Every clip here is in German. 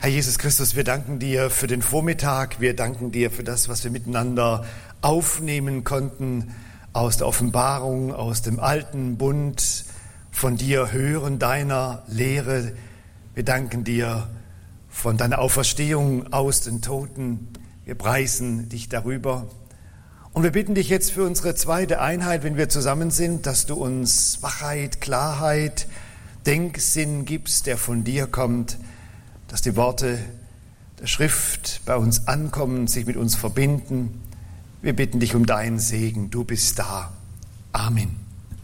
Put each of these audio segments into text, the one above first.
Herr Jesus Christus, wir danken dir für den Vormittag, wir danken dir für das, was wir miteinander aufnehmen konnten aus der Offenbarung, aus dem alten Bund, von dir hören, deiner Lehre. Wir danken dir von deiner Auferstehung aus den Toten. Wir preisen dich darüber. Und wir bitten dich jetzt für unsere zweite Einheit, wenn wir zusammen sind, dass du uns Wachheit, Klarheit, Denksinn gibst, der von dir kommt, dass die Worte der Schrift bei uns ankommen, sich mit uns verbinden. Wir bitten dich um deinen Segen. Du bist da. Amen.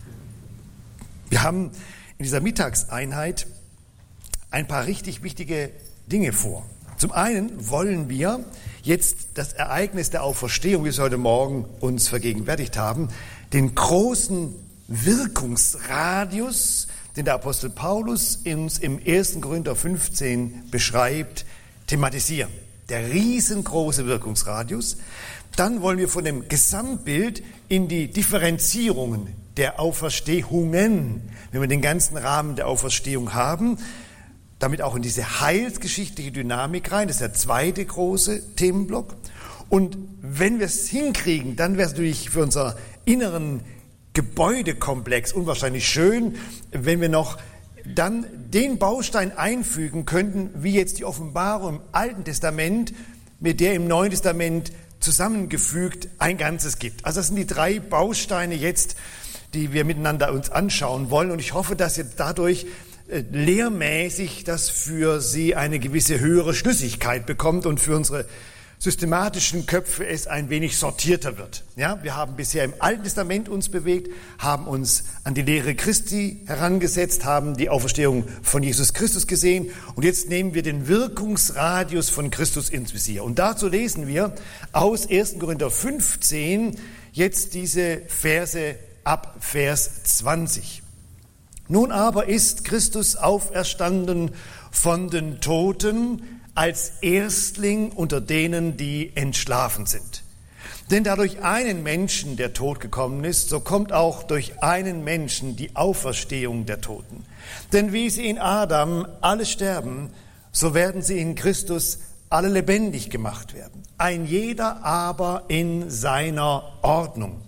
Wir haben in dieser Mittagseinheit ein paar richtig wichtige Dinge vor. Zum einen wollen wir jetzt das Ereignis der Auferstehung, wie wir es heute Morgen uns vergegenwärtigt haben, den großen Wirkungsradius, den der Apostel Paulus uns im 1. Korinther 15 beschreibt, thematisieren. Der riesengroße Wirkungsradius. Dann wollen wir von dem Gesamtbild in die Differenzierungen der Auferstehungen, wenn wir den ganzen Rahmen der Auferstehung haben, damit auch in diese heilsgeschichtliche Dynamik rein. Das ist der zweite große Themenblock. Und wenn wir es hinkriegen, dann wäre es natürlich für unser inneren Gebäudekomplex unwahrscheinlich schön, wenn wir noch dann den Baustein einfügen könnten, wie jetzt die Offenbarung im Alten Testament, mit der im Neuen Testament zusammengefügt ein Ganzes gibt. Also das sind die drei Bausteine jetzt, die wir miteinander uns anschauen wollen. Und ich hoffe, dass jetzt dadurch lehrmäßig das für Sie eine gewisse höhere Schlüssigkeit bekommt und für unsere systematischen Köpfe es ein wenig sortierter wird. Ja, wir haben bisher im Alten Testament uns bewegt, haben uns an die Lehre Christi herangesetzt, haben die Auferstehung von Jesus Christus gesehen und jetzt nehmen wir den Wirkungsradius von Christus ins Visier. Und dazu lesen wir aus 1. Korinther 15 jetzt diese Verse ab Vers 20. Nun aber ist Christus auferstanden von den Toten als Erstling unter denen, die entschlafen sind. Denn da durch einen Menschen der Tod gekommen ist, so kommt auch durch einen Menschen die Auferstehung der Toten. Denn wie sie in Adam alle sterben, so werden sie in Christus alle lebendig gemacht werden. Ein jeder aber in seiner Ordnung.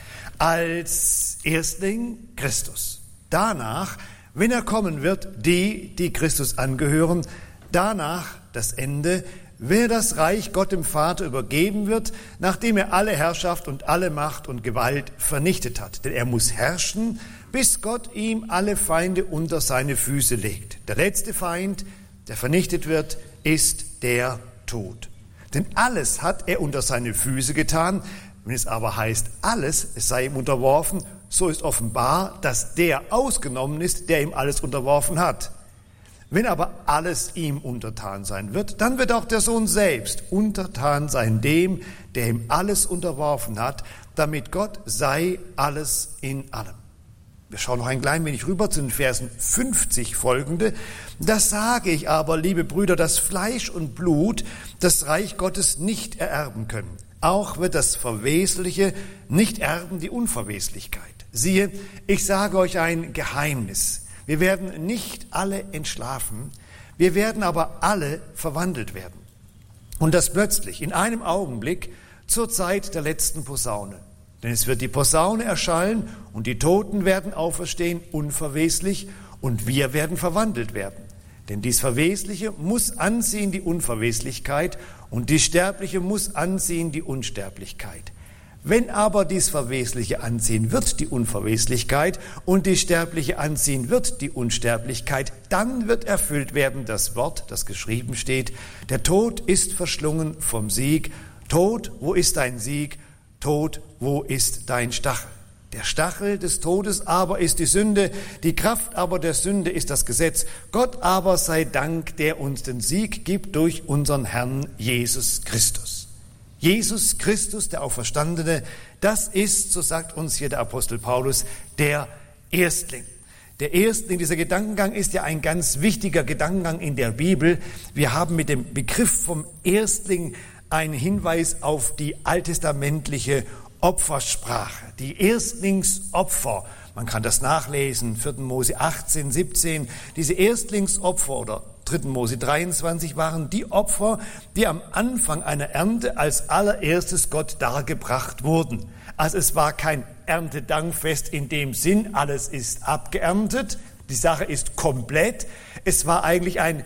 Als Erstling Christus. Danach, wenn er kommen wird, die Christus angehören, danach das Ende, wer das Reich Gott dem Vater übergeben wird, nachdem er alle Herrschaft und alle Macht und Gewalt vernichtet hat. Denn er muss herrschen, bis Gott ihm alle Feinde unter seine Füße legt. Der letzte Feind, der vernichtet wird, ist der Tod. Denn alles hat er unter seine Füße getan. Wenn es aber heißt, alles sei ihm unterworfen, so ist offenbar, dass der ausgenommen ist, der ihm alles unterworfen hat. Wenn aber alles ihm untertan sein wird, dann wird auch der Sohn selbst untertan sein dem, der ihm alles unterworfen hat, damit Gott sei alles in allem. Wir schauen noch ein klein wenig rüber zu den Versen 50 folgende. Das sage ich aber, liebe Brüder, dass Fleisch und Blut das Reich Gottes nicht ererben können. Auch wird das Verwesliche nicht erben die Unverweslichkeit. Siehe, ich sage euch ein Geheimnis. Wir werden nicht alle entschlafen, wir werden aber alle verwandelt werden. Und das plötzlich, in einem Augenblick, zur Zeit der letzten Posaune. Denn es wird die Posaune erschallen und die Toten werden auferstehen, unverweslich, und wir werden verwandelt werden. Denn dies Verwesliche muss anziehen die Unverweslichkeit und die Sterbliche muss anziehen die Unsterblichkeit. Wenn aber dies Verwesliche anziehen wird, die Unverweslichkeit, und die Sterbliche anziehen wird, die Unsterblichkeit, dann wird erfüllt werden das Wort, das geschrieben steht, der Tod ist verschlungen vom Sieg. Tod, wo ist dein Sieg? Tod, wo ist dein Stachel? Der Stachel des Todes aber ist die Sünde, die Kraft aber der Sünde ist das Gesetz. Gott aber sei Dank, der uns den Sieg gibt durch unseren Herrn Jesus Christus. Jesus Christus, der Auferstandene, das ist, so sagt uns hier der Apostel Paulus, der Erstling. Der Erstling, dieser Gedankengang ist ja ein ganz wichtiger Gedankengang in der Bibel. Wir haben mit dem Begriff vom Erstling einen Hinweis auf die alttestamentliche Opfersprache, die Erstlingsopfer. Man kann das nachlesen, 4. Mose 18, 17. Diese Erstlingsopfer oder 3. Mose 23 waren die Opfer, die am Anfang einer Ernte als allererstes Gott dargebracht wurden. Also es war kein Erntedankfest in dem Sinn, alles ist abgeerntet, die Sache ist komplett. Es war eigentlich ein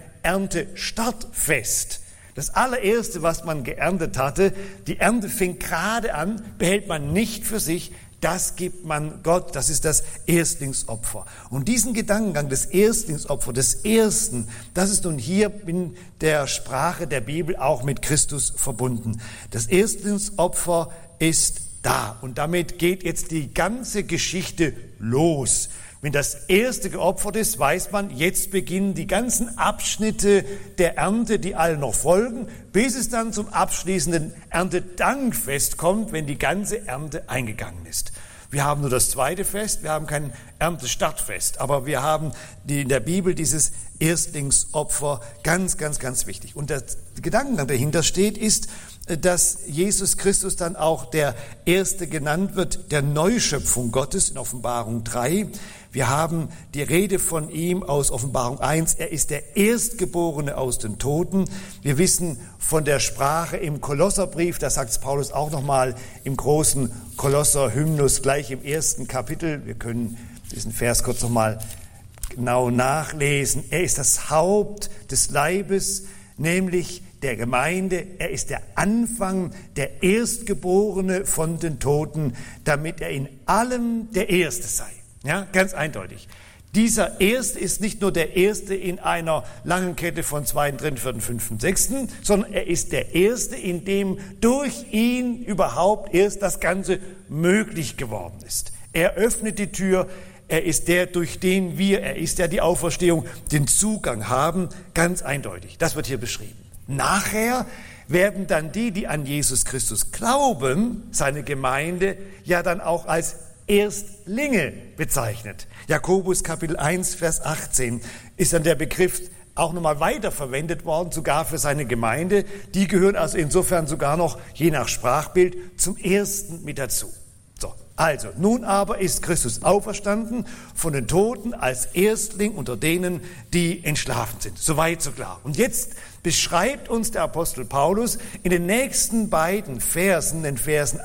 Erntestartfest. Das allererste, was man geerntet hatte, die Ernte fing gerade an, behält man nicht für sich, das gibt man Gott, das ist das Erstlingsopfer. Und diesen Gedankengang des Erstlingsopfers, des Ersten, das ist nun hier in der Sprache der Bibel auch mit Christus verbunden. Das Erstlingsopfer ist da und damit geht jetzt die ganze Geschichte los. Wenn das Erste geopfert ist, weiß man, jetzt beginnen die ganzen Abschnitte der Ernte, die alle noch folgen, bis es dann zum abschließenden Erntedankfest kommt, wenn die ganze Ernte eingegangen ist. Wir haben nur das zweite Fest, wir haben kein Erntestartfest, aber wir haben in der Bibel dieses Erstlingsopfer, ganz, ganz, ganz wichtig. Und der Gedankengang dahinter steht, ist, dass Jesus Christus dann auch der Erste genannt wird, der Neuschöpfung Gottes in Offenbarung 3. Wir haben die Rede von ihm aus Offenbarung 1. Er ist der Erstgeborene aus den Toten. Wir wissen von der Sprache im Kolosserbrief, da sagt Paulus auch nochmal im großen Kolosser-Hymnus gleich im 1. Kapitel. Wir können diesen Vers kurz nochmal genau nachlesen. Er ist das Haupt des Leibes, nämlich der Gemeinde. Er ist der Anfang, der Erstgeborene von den Toten, damit er in allem der Erste sei. Ja, ganz eindeutig. Dieser Erste ist nicht nur der Erste in einer langen Kette von 2., 3., 4., 5., 6., sondern er ist der Erste, in dem durch ihn überhaupt erst das Ganze möglich geworden ist. Er öffnet die Tür, er ist der, durch den wir, er ist der, die Auferstehung, den Zugang haben, ganz eindeutig. Das wird hier beschrieben. Nachher werden dann die an Jesus Christus glauben, seine Gemeinde, ja dann auch als Erstlinge bezeichnet. Jakobus Kapitel 1, Vers 18 ist dann der Begriff auch nochmal weiterverwendet worden, sogar für seine Gemeinde. Die gehören also insofern sogar noch, je nach Sprachbild, zum Ersten mit dazu. So, also, nun aber ist Christus auferstanden von den Toten als Erstling unter denen, die entschlafen sind. Soweit, so klar. Und jetzt beschreibt uns der Apostel Paulus in den nächsten beiden Versen, den Versen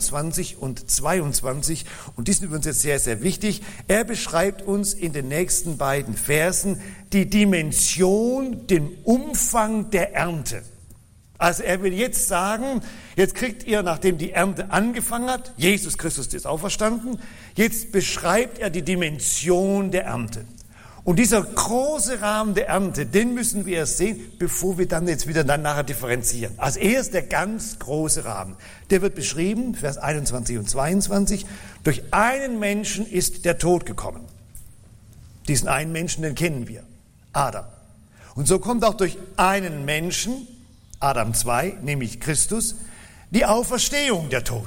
21 und 22, und die sind übrigens jetzt sehr, sehr wichtig, er beschreibt uns in den nächsten beiden Versen die Dimension, den Umfang der Ernte. Also er will jetzt sagen, jetzt kriegt ihr, nachdem die Ernte angefangen hat, Jesus Christus ist auferstanden, jetzt beschreibt er die Dimension der Ernte. Und dieser große Rahmen der Ernte, den müssen wir erst sehen, bevor wir dann jetzt wieder nachher differenzieren. Also erst der ganz große Rahmen. Der wird beschrieben, Vers 21 und 22, durch einen Menschen ist der Tod gekommen. Diesen einen Menschen, den kennen wir, Adam. Und so kommt auch durch einen Menschen, Adam 2, nämlich Christus, die Auferstehung der Toten.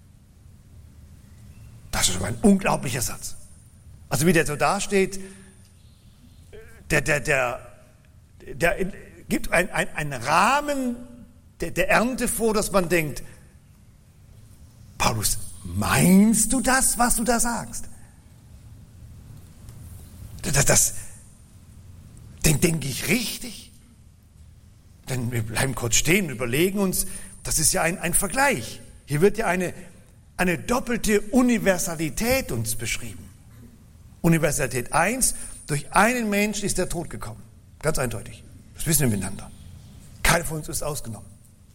Das ist ein unglaublicher Satz. Also wie der so dasteht, der gibt einen Rahmen der Ernte vor, dass man denkt, Paulus, meinst du das, was du da sagst? Das denke ich richtig. Denn wir bleiben kurz stehen und überlegen uns, das ist ja ein Vergleich. Hier wird ja eine doppelte Universalität uns beschrieben. Universalität 1, durch einen Menschen ist der Tod gekommen. Ganz eindeutig. Das wissen wir miteinander. Keiner von uns ist ausgenommen.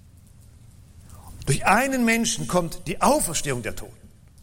Durch einen Menschen kommt die Auferstehung der Toten.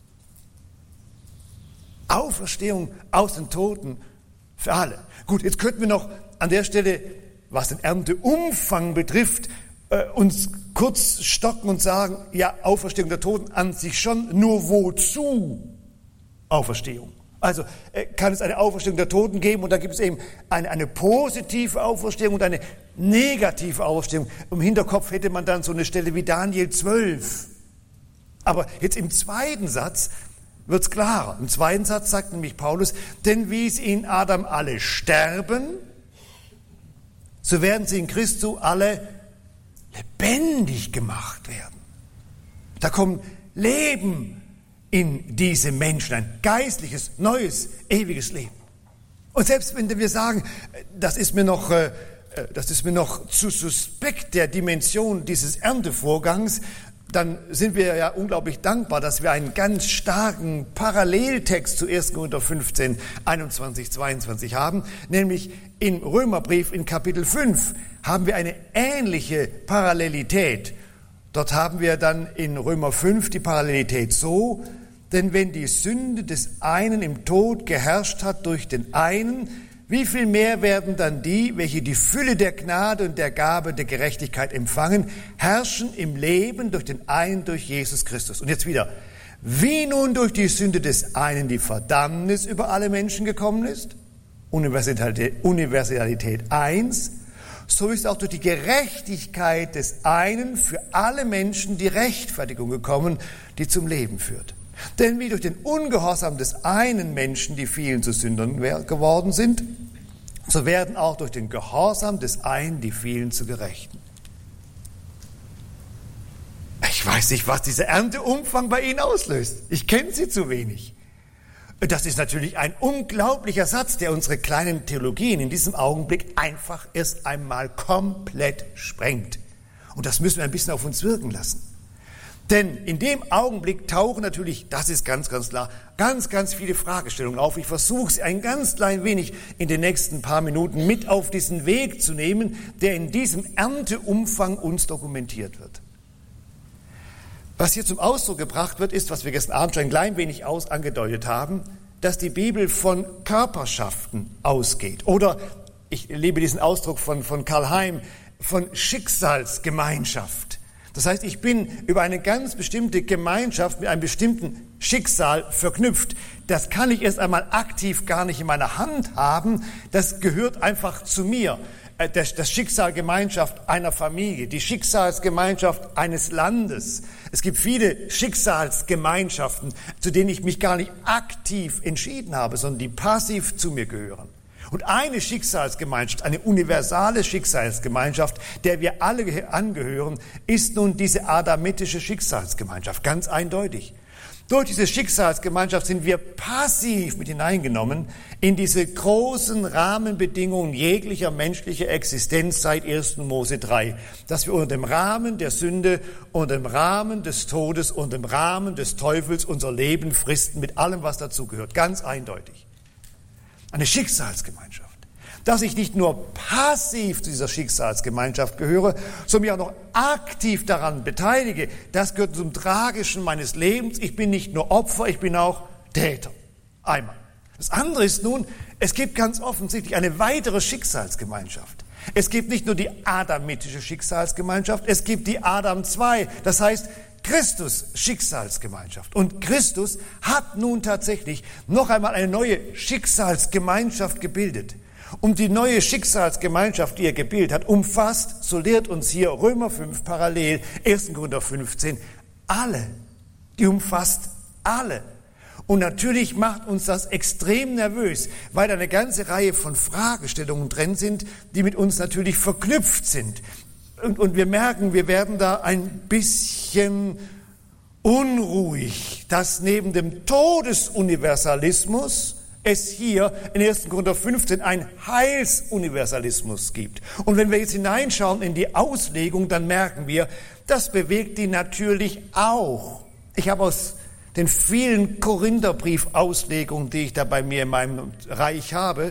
Auferstehung aus den Toten für alle. Gut, jetzt könnten wir noch an der Stelle, was den Ernteumfang betrifft, uns kurz stocken und sagen, ja, Auferstehung der Toten an sich schon, nur wozu Auferstehung? Also kann es eine Auferstehung der Toten geben und da gibt es eben eine positive Auferstehung und eine negative Auferstehung. Im Hinterkopf hätte man dann so eine Stelle wie Daniel 12. Aber jetzt im zweiten Satz wird es klarer. Im zweiten Satz sagt nämlich Paulus, denn wie es in Adam alle sterben, so werden sie in Christus alle lebendig gemacht werden. Da kommt Leben in diese Menschen, ein geistliches, neues, ewiges Leben. Und selbst wenn wir sagen, das ist mir noch das ist mir noch zu suspekt, der Dimension dieses Erntevorgangs, dann sind wir ja unglaublich dankbar, dass wir einen ganz starken Paralleltext zu 1. Korinther 15, 21, 22 haben, nämlich im Römerbrief in Kapitel 5 haben wir eine ähnliche Parallelität. Dort haben wir dann in Römer 5 die Parallelität so, denn wenn die Sünde des einen im Tod geherrscht hat durch den einen, wie viel mehr werden dann die, welche die Fülle der Gnade und der Gabe der Gerechtigkeit empfangen, herrschen im Leben durch den einen, durch Jesus Christus. Und jetzt wieder, wie nun durch die Sünde des einen die Verdammnis über alle Menschen gekommen ist, Universalität 1, so ist auch durch die Gerechtigkeit des einen für alle Menschen die Rechtfertigung gekommen, die zum Leben führt. Denn wie durch den Ungehorsam des einen Menschen die vielen zu Sündern geworden sind, so werden auch durch den Gehorsam des einen die vielen zu Gerechten. Ich weiß nicht, was dieser Ernteumfang bei Ihnen auslöst. Ich kenne Sie zu wenig. Das ist natürlich ein unglaublicher Satz, der unsere kleinen Theologien in diesem Augenblick einfach erst einmal komplett sprengt. Und das müssen wir ein bisschen auf uns wirken lassen. Denn in dem Augenblick tauchen natürlich, das ist ganz, ganz klar, ganz, ganz viele Fragestellungen auf. Ich versuche sie ein ganz klein wenig in den nächsten paar Minuten mit auf diesen Weg zu nehmen, der in diesem Ernteumfang uns dokumentiert wird. Was hier zum Ausdruck gebracht wird, ist, was wir gestern Abend schon ein klein wenig angedeutet haben, dass die Bibel von Körperschaften ausgeht. Oder, ich liebe diesen Ausdruck von Karl Heim, von Schicksalsgemeinschaft. Das heißt, ich bin über eine ganz bestimmte Gemeinschaft mit einem bestimmten Schicksal verknüpft. Das kann ich erst einmal aktiv gar nicht in meiner Hand haben. Das gehört einfach zu mir. Das Schicksalsgemeinschaft einer Familie, die Schicksalsgemeinschaft eines Landes. Es gibt viele Schicksalsgemeinschaften, zu denen ich mich gar nicht aktiv entschieden habe, sondern die passiv zu mir gehören. Und eine Schicksalsgemeinschaft, eine universale Schicksalsgemeinschaft, der wir alle angehören, ist nun diese adamitische Schicksalsgemeinschaft, ganz eindeutig. Durch diese Schicksalsgemeinschaft sind wir passiv mit hineingenommen in diese großen Rahmenbedingungen jeglicher menschlicher Existenz seit 1. Mose 3, dass wir unter dem Rahmen der Sünde, unter dem Rahmen des Todes, unter dem Rahmen des Teufels unser Leben fristen mit allem, was dazugehört, ganz eindeutig. Eine Schicksalsgemeinschaft. Dass ich nicht nur passiv zu dieser Schicksalsgemeinschaft gehöre, sondern mich auch noch aktiv daran beteilige, das gehört zum Tragischen meines Lebens. Ich bin nicht nur Opfer, ich bin auch Täter. Einmal. Das andere ist nun, es gibt ganz offensichtlich eine weitere Schicksalsgemeinschaft. Es gibt nicht nur die adamitische Schicksalsgemeinschaft, es gibt die Adam 2, das heißt Christus Schicksalsgemeinschaft. Und Christus hat nun tatsächlich noch einmal eine neue Schicksalsgemeinschaft gebildet. Und die neue Schicksalsgemeinschaft, die er gebildet hat, umfasst, so lehrt uns hier Römer 5 parallel, 1. Korinther 15, alle. Die umfasst alle. Und natürlich macht uns das extrem nervös, weil da eine ganze Reihe von Fragestellungen drin sind, die mit uns natürlich verknüpft sind. Und wir merken, wir werden da ein bisschen unruhig, dass neben dem Todesuniversalismus es hier in 1. Korinther 15 ein Heilsuniversalismus gibt. Und wenn wir jetzt hineinschauen in die Auslegung, dann merken wir, das bewegt die natürlich auch. Ich habe aus den vielen Korintherbrief-Auslegungen, die ich da bei mir in meinem Reich habe,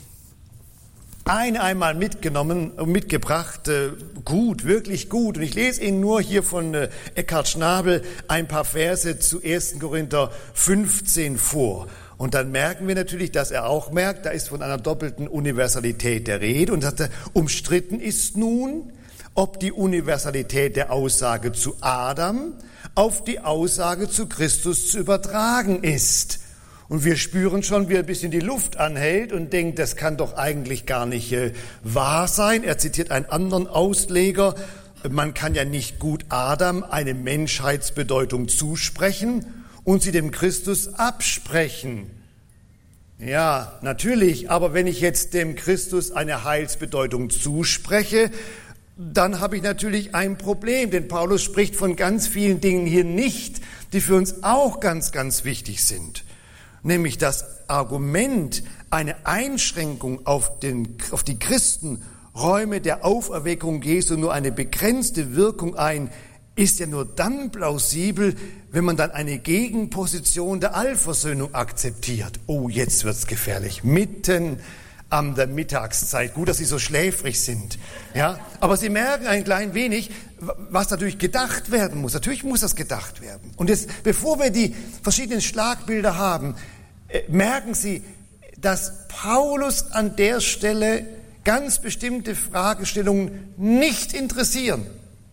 einmal mitgenommen und mitgebracht, gut, wirklich gut. Und ich lese Ihnen nur hier von Eckhard Schnabel ein paar Verse zu 1. Korinther 15 vor. Und dann merken wir natürlich, dass er auch merkt, da ist von einer doppelten Universalität der Rede. Und sagt er, umstritten ist nun, ob die Universalität der Aussage zu Adam auf die Aussage zu Christus zu übertragen ist. Und wir spüren schon, wie er ein bisschen die Luft anhält und denkt, das kann doch eigentlich gar nicht wahr sein. Er zitiert einen anderen Ausleger. Man kann ja nicht gut Adam eine Menschheitsbedeutung zusprechen und sie dem Christus absprechen. Ja, natürlich, aber wenn ich jetzt dem Christus eine Heilsbedeutung zuspreche, dann habe ich natürlich ein Problem, denn Paulus spricht von ganz vielen Dingen hier nicht, die für uns auch ganz, ganz wichtig sind. Nämlich das Argument, eine Einschränkung auf die Christen räume der Auferweckung Jesu nur eine begrenzte Wirkung ein, ist ja nur dann plausibel, wenn man dann eine Gegenposition der Allversöhnung akzeptiert. Oh, jetzt wird's gefährlich. Mitten an der Mittagszeit. Gut, dass Sie so schläfrig sind. Ja, aber Sie merken ein klein wenig, was natürlich gedacht werden muss. Natürlich muss das gedacht werden. Und jetzt, bevor wir die verschiedenen Schlagbilder haben, merken Sie, dass Paulus an der Stelle ganz bestimmte Fragestellungen nicht interessieren,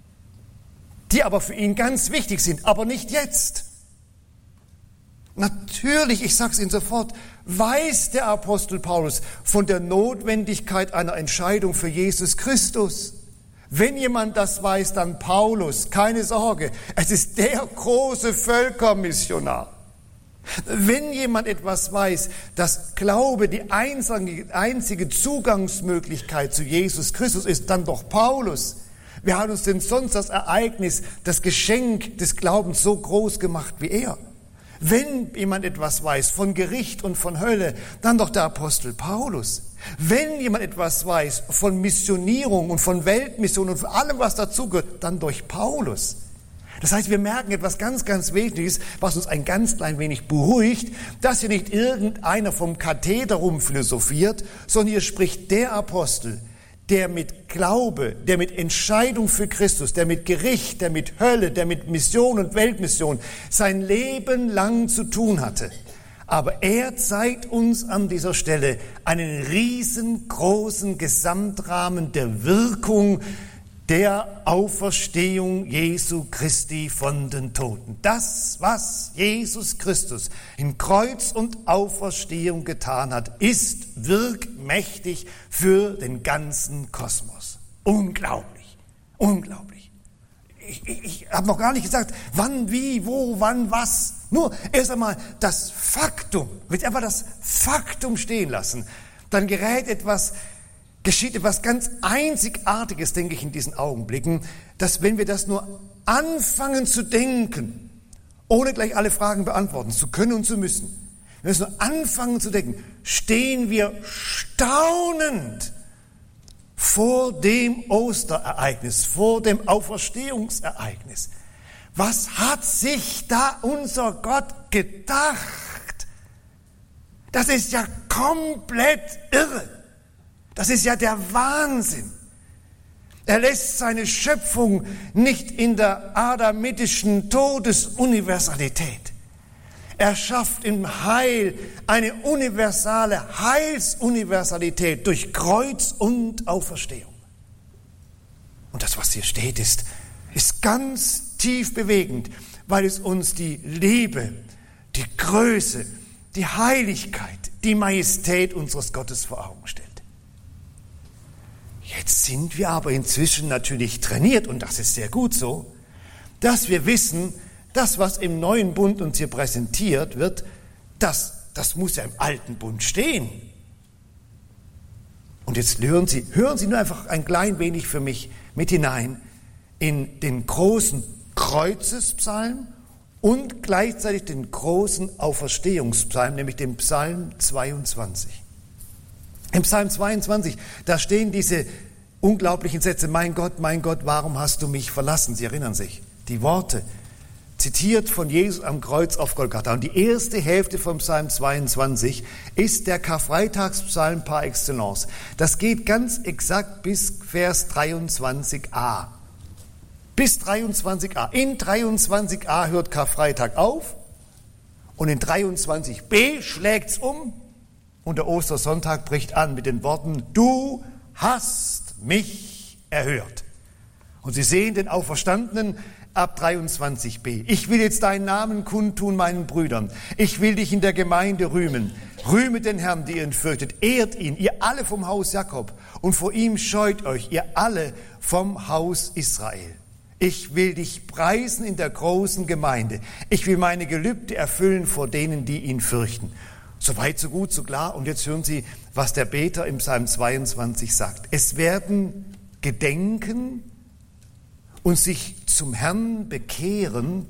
die aber für ihn ganz wichtig sind, aber nicht jetzt. Natürlich, ich sage es Ihnen sofort, weiß der Apostel Paulus von der Notwendigkeit einer Entscheidung für Jesus Christus. Wenn jemand das weiß, dann Paulus, keine Sorge, es ist der große Völkermissionar. Wenn jemand etwas weiß, dass Glaube die einzige Zugangsmöglichkeit zu Jesus Christus ist, dann doch Paulus. Wer hat uns denn sonst das Ereignis, das Geschenk des Glaubens so groß gemacht wie er? Wenn jemand etwas weiß von Gericht und von Hölle, dann doch der Apostel Paulus. Wenn jemand etwas weiß von Missionierung und von Weltmission und von allem, was dazugehört, dann durch Paulus. Das heißt, wir merken etwas ganz, ganz Wesentliches, was uns ein ganz klein wenig beruhigt, dass hier nicht irgendeiner vom Katheder rumphilosophiert, sondern hier spricht der Apostel, der mit Glaube, der mit Entscheidung für Christus, der mit Gericht, der mit Hölle, der mit Mission und Weltmission sein Leben lang zu tun hatte. Aber er zeigt uns an dieser Stelle einen riesengroßen Gesamtrahmen der Wirkung der Auferstehung Jesu Christi von den Toten. Das, was Jesus Christus in Kreuz und Auferstehung getan hat, ist wirkmächtig für den ganzen Kosmos. Unglaublich, unglaublich. Ich habe noch gar nicht gesagt, wann, wie, wo, wann, was. Nur erst einmal das Faktum, wenn wir einfach das Faktum stehen lassen, dann geschieht etwas ganz Einzigartiges, denke ich, in diesen Augenblicken, dass wenn wir das nur anfangen zu denken, ohne gleich alle Fragen beantworten zu können und zu müssen, wenn wir es nur anfangen zu denken, stehen wir staunend vor dem Osterereignis, vor dem Auferstehungsereignis. Was hat sich da unser Gott gedacht? Das ist ja komplett irre. Das ist ja der Wahnsinn. Er lässt seine Schöpfung nicht in der adamitischen Todesuniversalität. Er schafft im Heil eine universale Heilsuniversalität durch Kreuz und Auferstehung. Und das, was hier steht, ist ganz tief bewegend, weil es uns die Liebe, die Größe, die Heiligkeit, die Majestät unseres Gottes vor Augen stellt. Jetzt sind wir aber inzwischen natürlich trainiert, und das ist sehr gut so, dass wir wissen, das, was im neuen Bund uns hier präsentiert wird, das muss ja im alten Bund stehen. Und jetzt hören Sie nur einfach ein klein wenig für mich mit hinein in den großen Kreuzespsalm und gleichzeitig den großen Auferstehungspsalm, nämlich den Psalm 22. Im Psalm 22, da stehen diese unglaublichen Sätze, mein Gott, warum hast du mich verlassen? Sie erinnern sich, die Worte, zitiert von Jesus am Kreuz auf Golgatha. Und die erste Hälfte vom Psalm 22 ist der Karfreitagspsalm par excellence. Das geht ganz exakt bis Vers 23a. Bis 23a. In 23a hört Karfreitag auf und in 23b schlägt's um. Und der Ostersonntag bricht an mit den Worten, du hast mich erhört. Und Sie sehen den Auferstandenen ab 23b. Ich will jetzt deinen Namen kundtun meinen Brüdern. Ich will dich in der Gemeinde rühmen. Rühmet den Herrn, die ihr ihn fürchtet. Ehrt ihn, ihr alle vom Haus Jakob. Und vor ihm scheut euch, ihr alle vom Haus Israel. Ich will dich preisen in der großen Gemeinde. Ich will meine Gelübde erfüllen vor denen, die ihn fürchten. So weit, so gut, so klar. Und jetzt hören Sie, was der Beter im Psalm 22 sagt. Es werden gedenken und sich zum Herrn bekehren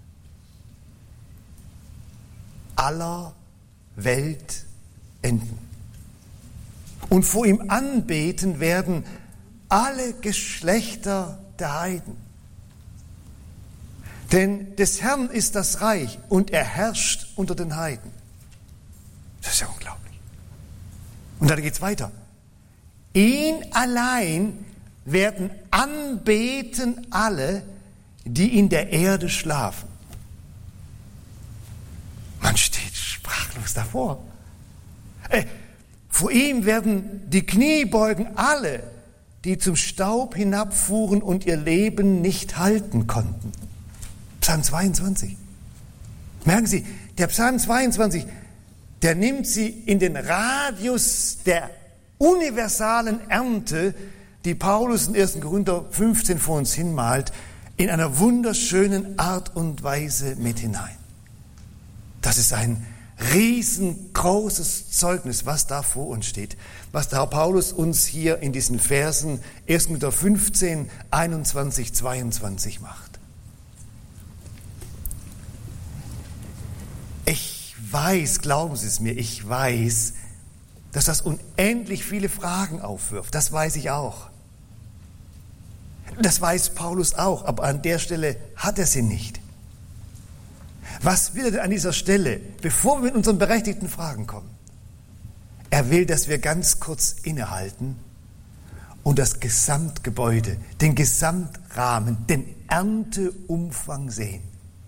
aller Weltenden. Und vor ihm anbeten werden alle Geschlechter der Heiden. Denn des Herrn ist das Reich und er herrscht unter den Heiden. Das ist ja unglaublich. Und dann geht es weiter. Ihn allein werden anbeten alle, die in der Erde schlafen. Man steht sprachlos davor. Vor ihm werden die Knie beugen alle, die zum Staub hinabfuhren und ihr Leben nicht halten konnten. Psalm 22. Merken Sie, der Psalm 22, der nimmt Sie in den Radius der universalen Ernte, die Paulus in 1. Korinther 15 vor uns hinmalt, in einer wunderschönen Art und Weise mit hinein. Das ist ein riesengroßes Zeugnis, was da vor uns steht, was der Herr Paulus uns hier in diesen Versen 1. Korinther 15, 21, 22 macht. Ich weiß, glauben Sie es mir, ich weiß, dass das unendlich viele Fragen aufwirft. Das weiß ich auch. Das weiß Paulus auch, aber an der Stelle hat er sie nicht. Was will er denn an dieser Stelle, bevor wir mit unseren berechtigten Fragen kommen? Er will, dass wir ganz kurz innehalten und das Gesamtgebäude, den Gesamtrahmen, den Ernteumfang sehen.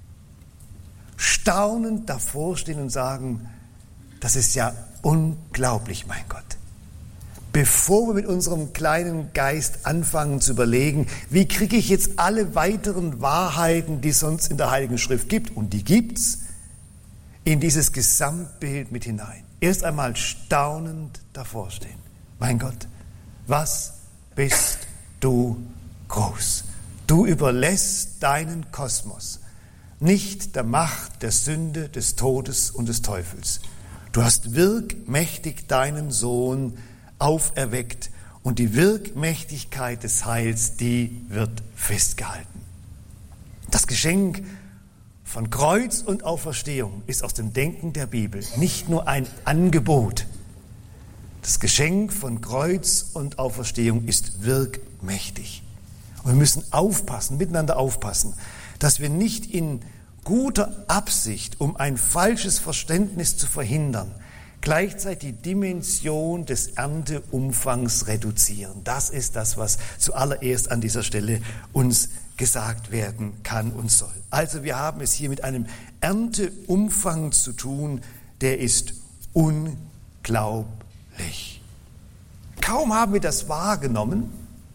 Staunend davor stehen und sagen, das ist ja unglaublich, mein Gott. Bevor wir mit unserem kleinen Geist anfangen zu überlegen, wie kriege ich jetzt alle weiteren Wahrheiten, die es sonst in der Heiligen Schrift gibt, und die gibt's, in dieses Gesamtbild mit hinein. Erst einmal staunend davor stehen. Mein Gott, was bist du groß? Du überlässt deinen Kosmos nicht der Macht der Sünde, des Todes und des Teufels. Du hast wirkmächtig deinen Sohn auferweckt und die Wirkmächtigkeit des Heils, die wird festgehalten. Das Geschenk von Kreuz und Auferstehung ist aus dem Denken der Bibel nicht nur ein Angebot. Das Geschenk von Kreuz und Auferstehung ist wirkmächtig. Und wir müssen aufpassen, miteinander aufpassen, dass wir nicht in guter Absicht, um ein falsches Verständnis zu verhindern, gleichzeitig die Dimension des Ernteumfangs reduzieren. Das ist das, was zuallererst an dieser Stelle uns gesagt werden kann und soll. Also wir haben es hier mit einem Ernteumfang zu tun, der ist unglaublich. Kaum haben wir das wahrgenommen,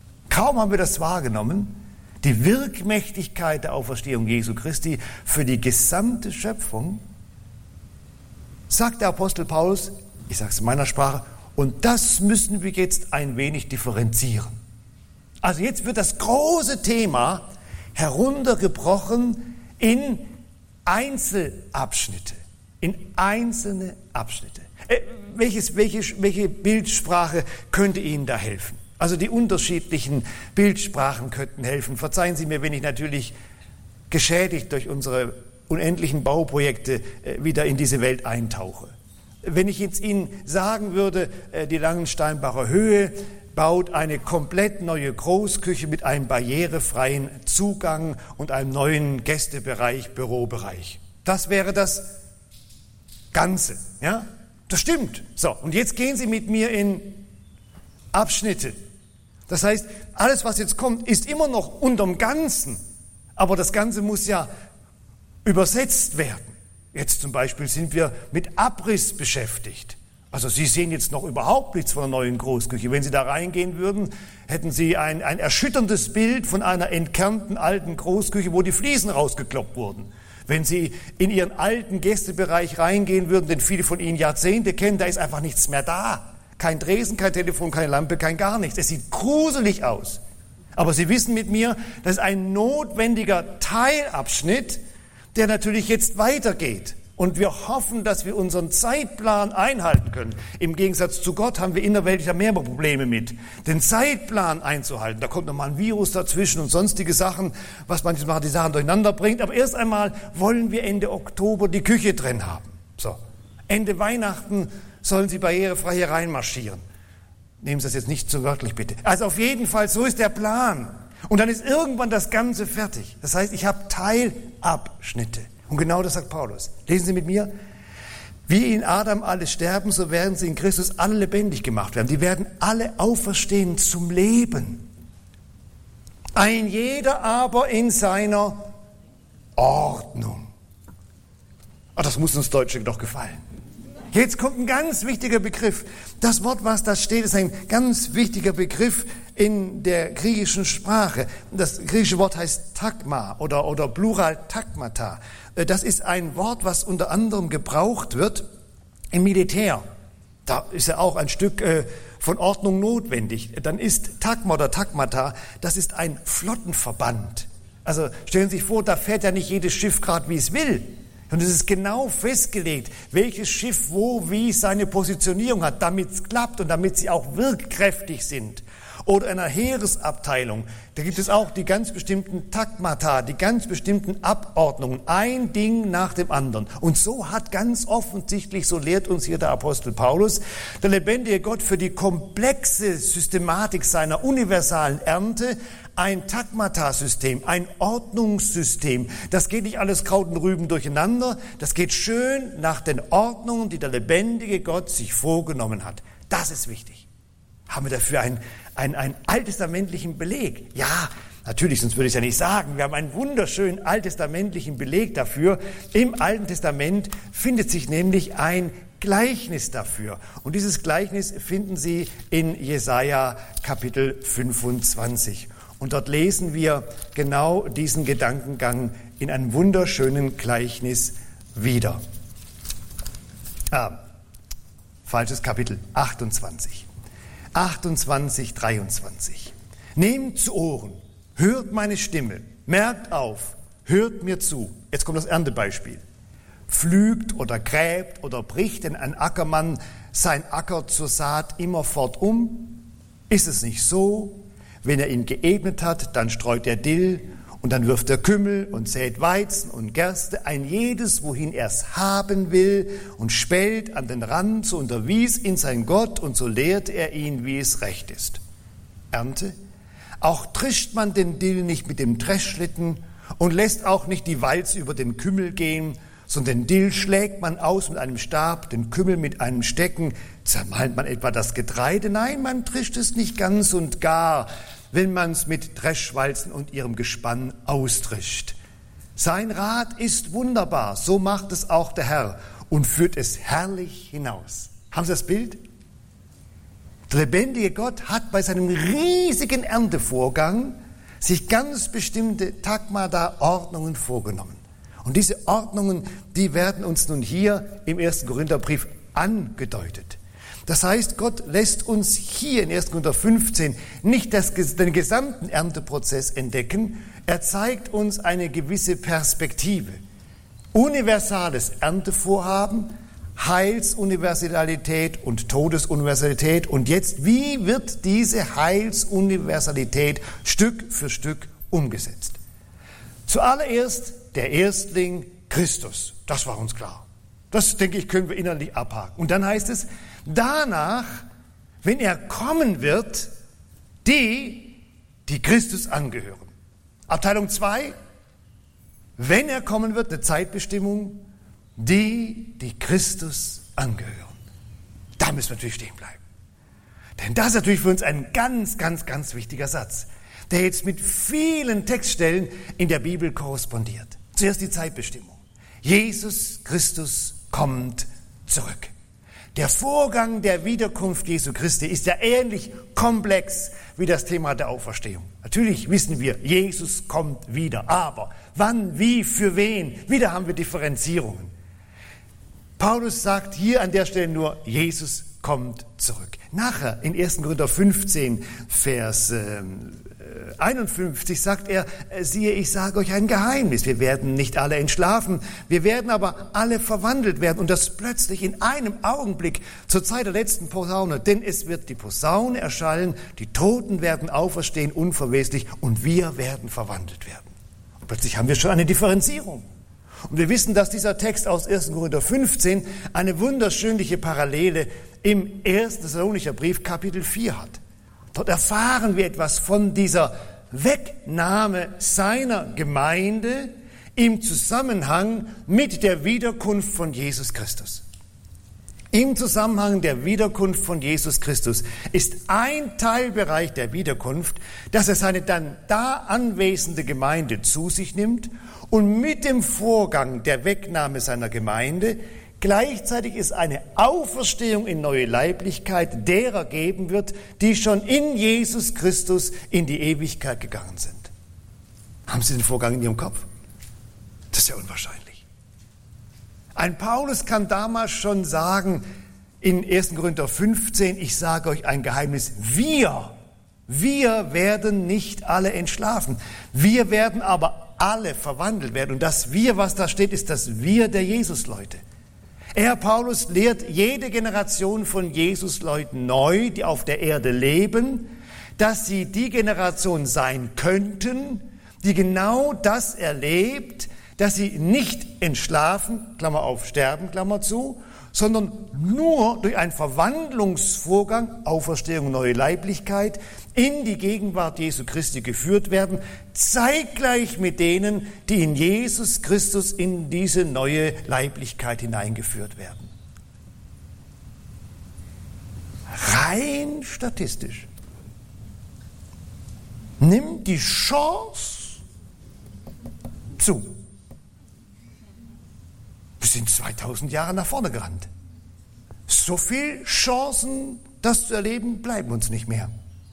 die Wirkmächtigkeit der Auferstehung Jesu Christi für die gesamte Schöpfung, sagt der Apostel Paulus, ich sage es in meiner Sprache, und das müssen wir jetzt ein wenig differenzieren. Also jetzt wird das große Thema heruntergebrochen in Einzelabschnitte, in einzelne Abschnitte. Welche Bildsprache könnte Ihnen da helfen? Also die unterschiedlichen Bildsprachen könnten helfen. Verzeihen Sie mir, wenn ich natürlich geschädigt durch unsere unendlichen Bauprojekte wieder in diese Welt eintauche. Wenn ich jetzt Ihnen sagen würde, die Langensteinbacher Höhe baut eine komplett neue Großküche mit einem barrierefreien Zugang und einem neuen Gästebereich, Bürobereich. Das wäre das Ganze, ja? Das stimmt. So, und jetzt gehen Sie mit mir in Abschnitte. Das heißt, alles, was jetzt kommt, ist immer noch unterm Ganzen, aber das Ganze muss ja übersetzt werden. Jetzt zum Beispiel sind wir mit Abriss beschäftigt. Also Sie sehen jetzt noch überhaupt nichts von einer neuen Großküche. Wenn Sie da reingehen würden, hätten Sie ein erschütterndes Bild von einer entkernten alten Großküche, wo die Fliesen rausgekloppt wurden. Wenn Sie in Ihren alten Gästebereich reingehen würden, den viele von Ihnen Jahrzehnte kennen, da ist einfach nichts mehr da. Kein Tresen, kein Telefon, keine Lampe, kein gar nichts. Es sieht gruselig aus. Aber Sie wissen mit mir, das ist ein notwendiger Teilabschnitt, der natürlich jetzt weitergeht. Und wir hoffen, dass wir unseren Zeitplan einhalten können. Im Gegensatz zu Gott haben wir innerweltlich ja mehr Probleme mit, den Zeitplan einzuhalten. Da kommt nochmal ein Virus dazwischen und sonstige Sachen, was manchmal die Sachen durcheinander bringt. Aber erst einmal wollen wir Ende Oktober die Küche drin haben. So. Ende Weihnachten sollen Sie barrierefrei hier reinmarschieren. Nehmen Sie das jetzt nicht zu wörtlich, bitte. Also auf jeden Fall, so ist der Plan. Und dann ist irgendwann das Ganze fertig. Das heißt, ich habe Teilabschnitte. Und genau das sagt Paulus. Lesen Sie mit mir. Wie in Adam alle sterben, so werden sie in Christus alle lebendig gemacht werden. Die werden alle auferstehen zum Leben. Ein jeder aber in seiner Ordnung. Das muss uns Deutschen doch gefallen. Jetzt kommt ein ganz wichtiger Begriff. Das Wort, was da steht, ist ein ganz wichtiger Begriff in der griechischen Sprache. Das griechische Wort heißt Tagma oder Plural Tagmata. Das ist ein Wort, was unter anderem gebraucht wird im Militär. Da ist ja auch ein Stück von Ordnung notwendig. Dann ist Tagma oder Tagmata, das ist ein Flottenverband. Also stellen Sie sich vor, da fährt ja nicht jedes Schiff gerade, wie es will. Und es ist genau festgelegt, welches Schiff wo wie seine Positionierung hat, damit es klappt und damit sie auch wirkkräftig sind. Oder in einer Heeresabteilung, da gibt es auch die ganz bestimmten Tagmata, die ganz bestimmten Abordnungen, ein Ding nach dem anderen. Und so hat ganz offensichtlich, so lehrt uns hier der Apostel Paulus, der lebendige Gott für die komplexe Systematik seiner universalen Ernte ein Tagmata-System, ein Ordnungssystem. Das geht nicht alles Kraut und Rüben durcheinander, das geht schön nach den Ordnungen, die der lebendige Gott sich vorgenommen hat. Das ist wichtig. Haben wir dafür einen alttestamentlichen Beleg? Ja, natürlich, sonst würde ich es ja nicht sagen. Wir haben einen wunderschönen alttestamentlichen Beleg dafür. Im Alten Testament findet sich nämlich ein Gleichnis dafür. Und dieses Gleichnis finden Sie in Jesaja Kapitel 25. Und dort lesen wir genau diesen Gedankengang in einem wunderschönen Gleichnis wieder. Falsches Kapitel, 28. 28, 23. Nehmt zu Ohren, hört meine Stimme, merkt auf, hört mir zu. Jetzt kommt das Erntebeispiel. Pflügt oder gräbt oder bricht denn ein Ackermann sein Acker zur Saat immerfort um? Ist es nicht so? Wenn er ihn geebnet hat, dann streut er Dill und dann wirft er Kümmel und sät Weizen und Gerste, ein jedes, wohin er es haben will, und spellt an den Rand, so unterwies ihn sein Gott und so lehrte er ihn, wie es recht ist. Ernte? Auch trischt man den Dill nicht mit dem Dreschschlitten und lässt auch nicht die Walz über den Kümmel gehen, sondern den Dill schlägt man aus mit einem Stab, den Kümmel mit einem Stecken. Zermalmt man etwa das Getreide? Nein, man trischt es nicht ganz und gar, wenn man es mit Dreschwalzen und ihrem Gespann austrischt. Sein Rat ist wunderbar, so macht es auch der Herr und führt es herrlich hinaus. Haben Sie das Bild? Der lebendige Gott hat bei seinem riesigen Erntevorgang sich ganz bestimmte Tagmata-Ordnungen vorgenommen. Und diese Ordnungen, die werden uns nun hier im 1. Korintherbrief angedeutet. Das heißt, Gott lässt uns hier in 1. Korinther 15 nicht den gesamten Ernteprozess entdecken, er zeigt uns eine gewisse Perspektive. Universales Erntevorhaben, Heilsuniversalität und Todesuniversalität. Und jetzt, wie wird diese Heilsuniversalität Stück für Stück umgesetzt? Zuallererst der Erstling Christus. Das war uns klar. Das, denke ich, können wir innerlich abhaken. Und dann heißt es, danach, wenn er kommen wird, die Christus angehören. Abteilung 2, wenn er kommen wird, eine Zeitbestimmung, die Christus angehören. Da müssen wir natürlich stehen bleiben. Denn das ist natürlich für uns ein ganz, ganz, ganz wichtiger Satz, der jetzt mit vielen Textstellen in der Bibel korrespondiert. Zuerst die Zeitbestimmung. Jesus Christus kommt zurück. Der Vorgang der Wiederkunft Jesu Christi ist ja ähnlich komplex wie das Thema der Auferstehung. Natürlich wissen wir, Jesus kommt wieder. Aber wann, wie, für wen? Wieder haben wir Differenzierungen. Paulus sagt hier an der Stelle nur, Jesus kommt zurück. Nachher in 1. Korinther 15, Vers 51 sagt er, siehe, ich sage euch ein Geheimnis. Wir werden nicht alle entschlafen, wir werden aber alle verwandelt werden. Und das plötzlich in einem Augenblick zur Zeit der letzten Posaune. Denn es wird die Posaune erschallen, die Toten werden auferstehen, unverweslich, und wir werden verwandelt werden. Und plötzlich haben wir schon eine Differenzierung. Und wir wissen, dass dieser Text aus 1. Korinther 15 eine wunderschönliche Parallele im 1. Thessalonicher Brief Kapitel 4 hat. Dort erfahren wir etwas von dieser Wegnahme seiner Gemeinde im Zusammenhang mit der Wiederkunft von Jesus Christus. Im Zusammenhang der Wiederkunft von Jesus Christus ist ein Teilbereich der Wiederkunft, dass er seine dann da anwesende Gemeinde zu sich nimmt und mit dem Vorgang der Wegnahme seiner Gemeinde gleichzeitig ist eine Auferstehung in neue Leiblichkeit derer geben wird, die schon in Jesus Christus in die Ewigkeit gegangen sind. Haben Sie den Vorgang in Ihrem Kopf? Das ist ja unwahrscheinlich. Ein Paulus kann damals schon sagen, in 1. Korinther 15, ich sage euch ein Geheimnis, wir werden nicht alle entschlafen. Wir werden aber alle verwandelt werden. Und das Wir, was da steht, ist das Wir der Jesus-Leute. Er, Paulus, lehrt jede Generation von Jesus-Leuten neu, die auf der Erde leben, dass sie die Generation sein könnten, die genau das erlebt, dass sie nicht entschlafen, Klammer auf, sterben, Klammer zu, sondern nur durch einen Verwandlungsvorgang, Auferstehung, neue Leiblichkeit, in die Gegenwart Jesu Christi geführt werden, zeitgleich mit denen, die in Jesus Christus in diese neue Leiblichkeit hineingeführt werden. Rein statistisch nimmt die Chance zu. Wir sind 2000 Jahre nach vorne gerannt. So viele Chancen, das zu erleben, bleiben uns nicht mehr.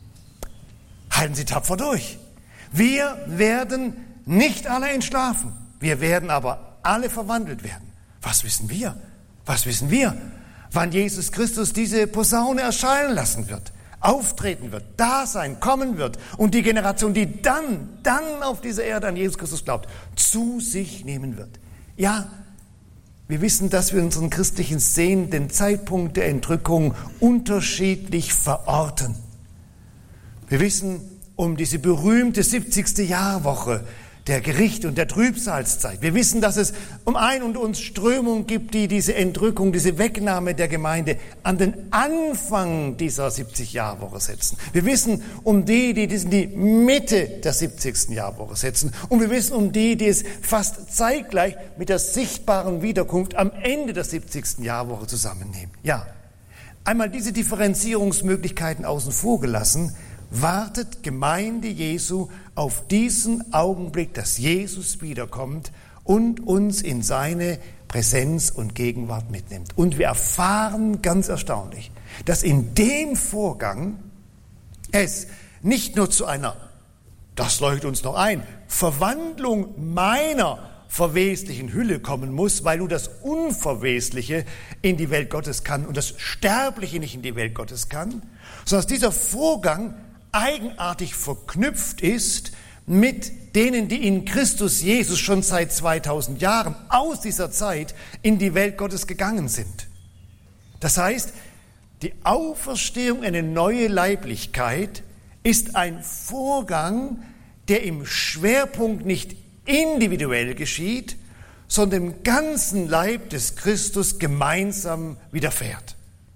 Halten Sie tapfer durch. Wir werden nicht alle entschlafen. Wir werden aber alle verwandelt werden. Was wissen wir? Was wissen wir? Wann Jesus Christus diese Posaune erscheinen lassen wird, auftreten wird, da sein, kommen wird und die Generation, die dann auf dieser Erde an Jesus Christus glaubt, zu sich nehmen wird. Ja, wir wissen, dass wir in unseren christlichen Szenen den Zeitpunkt der Entrückung unterschiedlich verorten. Wir wissen um diese berühmte 70. Jahrwoche der Gericht- und der Trübsalzeit. Wir wissen, dass es um ein und uns Strömungen gibt, die diese Entrückung, diese Wegnahme der Gemeinde an den Anfang dieser 70-Jahrwoche setzen. Wir wissen um die das in die Mitte der 70. Jahrwoche setzen. Und wir wissen um die es fast zeitgleich mit der sichtbaren Wiederkunft am Ende der 70. Jahrwoche zusammennehmen. Ja, einmal diese Differenzierungsmöglichkeiten außen vor gelassen, wartet Gemeinde Jesu auf diesen Augenblick, dass Jesus wiederkommt und uns in seine Präsenz und Gegenwart mitnimmt. Und wir erfahren ganz erstaunlich, dass in dem Vorgang es nicht nur zu einer, das leuchtet uns noch ein, Verwandlung meiner verweslichen Hülle kommen muss, weil nur das Unverwesliche in die Welt Gottes kann und das Sterbliche nicht in die Welt Gottes kann, sondern dass dieser Vorgang eigenartig verknüpft ist mit denen, die in Christus Jesus schon seit 2000 Jahren aus dieser Zeit in die Welt Gottes gegangen sind. Das heißt, die Auferstehung, eine neue Leiblichkeit, ist ein Vorgang, der im Schwerpunkt nicht individuell geschieht, sondern dem ganzen Leib des Christus gemeinsam widerfährt.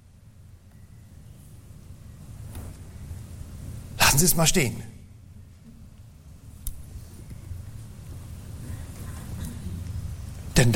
Lassen Sie es mal stehen. Denn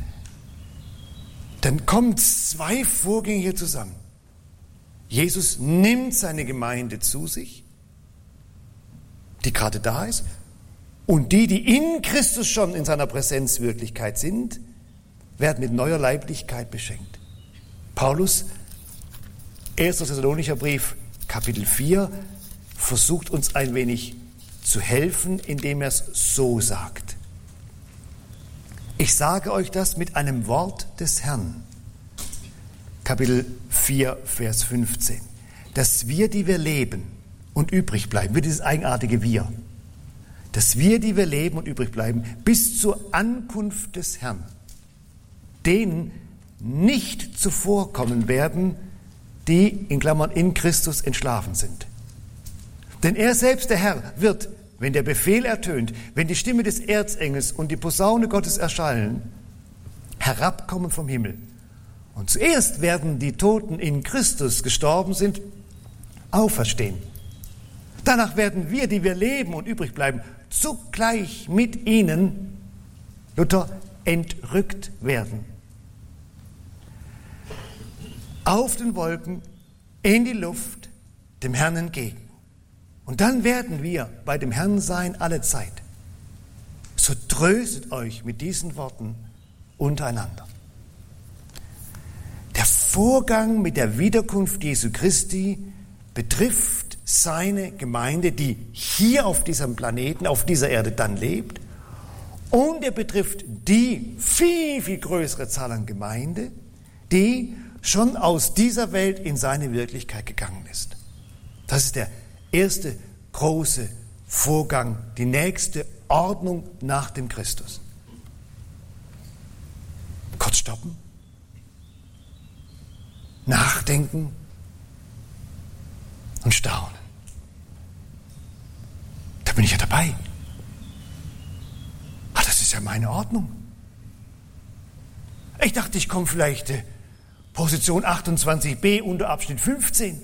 dann kommen zwei Vorgänge hier zusammen. Jesus nimmt seine Gemeinde zu sich, die gerade da ist, und die in Christus schon in seiner Präsenz Wirklichkeit sind, werden mit neuer Leiblichkeit beschenkt. Paulus, 1. Thessalonicher Brief, Kapitel 4, versucht uns ein wenig zu helfen, indem er es so sagt. Ich sage euch das mit einem Wort des Herrn. Kapitel 4, Vers 15. Dass wir, die wir leben und übrig bleiben, wir dieses eigenartige Wir, dass wir, die wir leben und übrig bleiben, bis zur Ankunft des Herrn, denen nicht zuvorkommen werden, die, in Klammern, in Christus entschlafen sind. Denn er selbst, der Herr, wird, wenn der Befehl ertönt, wenn die Stimme des Erzengels und die Posaune Gottes erschallen, herabkommen vom Himmel. Und zuerst werden die Toten in Christus gestorben sind, auferstehen. Danach werden wir, die wir leben und übrig bleiben, zugleich mit ihnen, Luther, entrückt werden. Auf den Wolken, in die Luft, dem Herrn entgegen. Und dann werden wir bei dem Herrn sein alle Zeit. So tröstet euch mit diesen Worten untereinander. Der Vorgang mit der Wiederkunft Jesu Christi betrifft seine Gemeinde, die hier auf diesem Planeten, auf dieser Erde dann lebt. Und er betrifft die viel, viel größere Zahl an Gemeinde, die schon aus dieser Welt in seine Wirklichkeit gegangen ist. Das ist der erste große Vorgang, die nächste Ordnung nach dem Christus. Kurz stoppen, nachdenken und staunen. Da bin ich ja dabei. Ach, das ist ja meine Ordnung. Ich dachte, ich komme vielleicht Position 28b unter Abschnitt 15.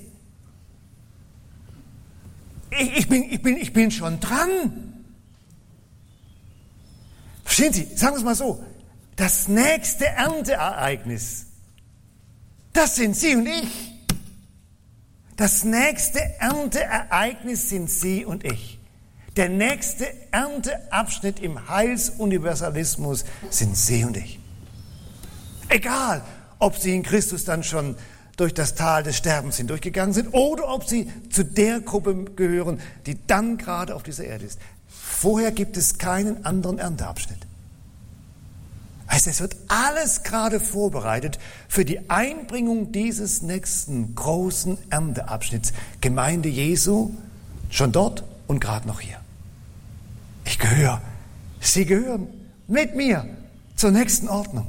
Ich bin schon dran. Verstehen Sie, sagen wir es mal so, das nächste Ernteereignis, das sind Sie und ich. Das nächste Ernteereignis sind Sie und ich. Der nächste Ernteabschnitt im Heilsuniversalismus sind Sie und ich. Egal, ob Sie in Christus dann schon durch das Tal des Sterbens hindurchgegangen sind oder ob Sie zu der Gruppe gehören, die dann gerade auf dieser Erde ist. Vorher gibt es keinen anderen Ernteabschnitt. Also es wird alles gerade vorbereitet für die Einbringung dieses nächsten großen Ernteabschnitts. Gemeinde Jesu, schon dort und gerade noch hier. Ich gehöre, Sie gehören mit mir zur nächsten Ordnung.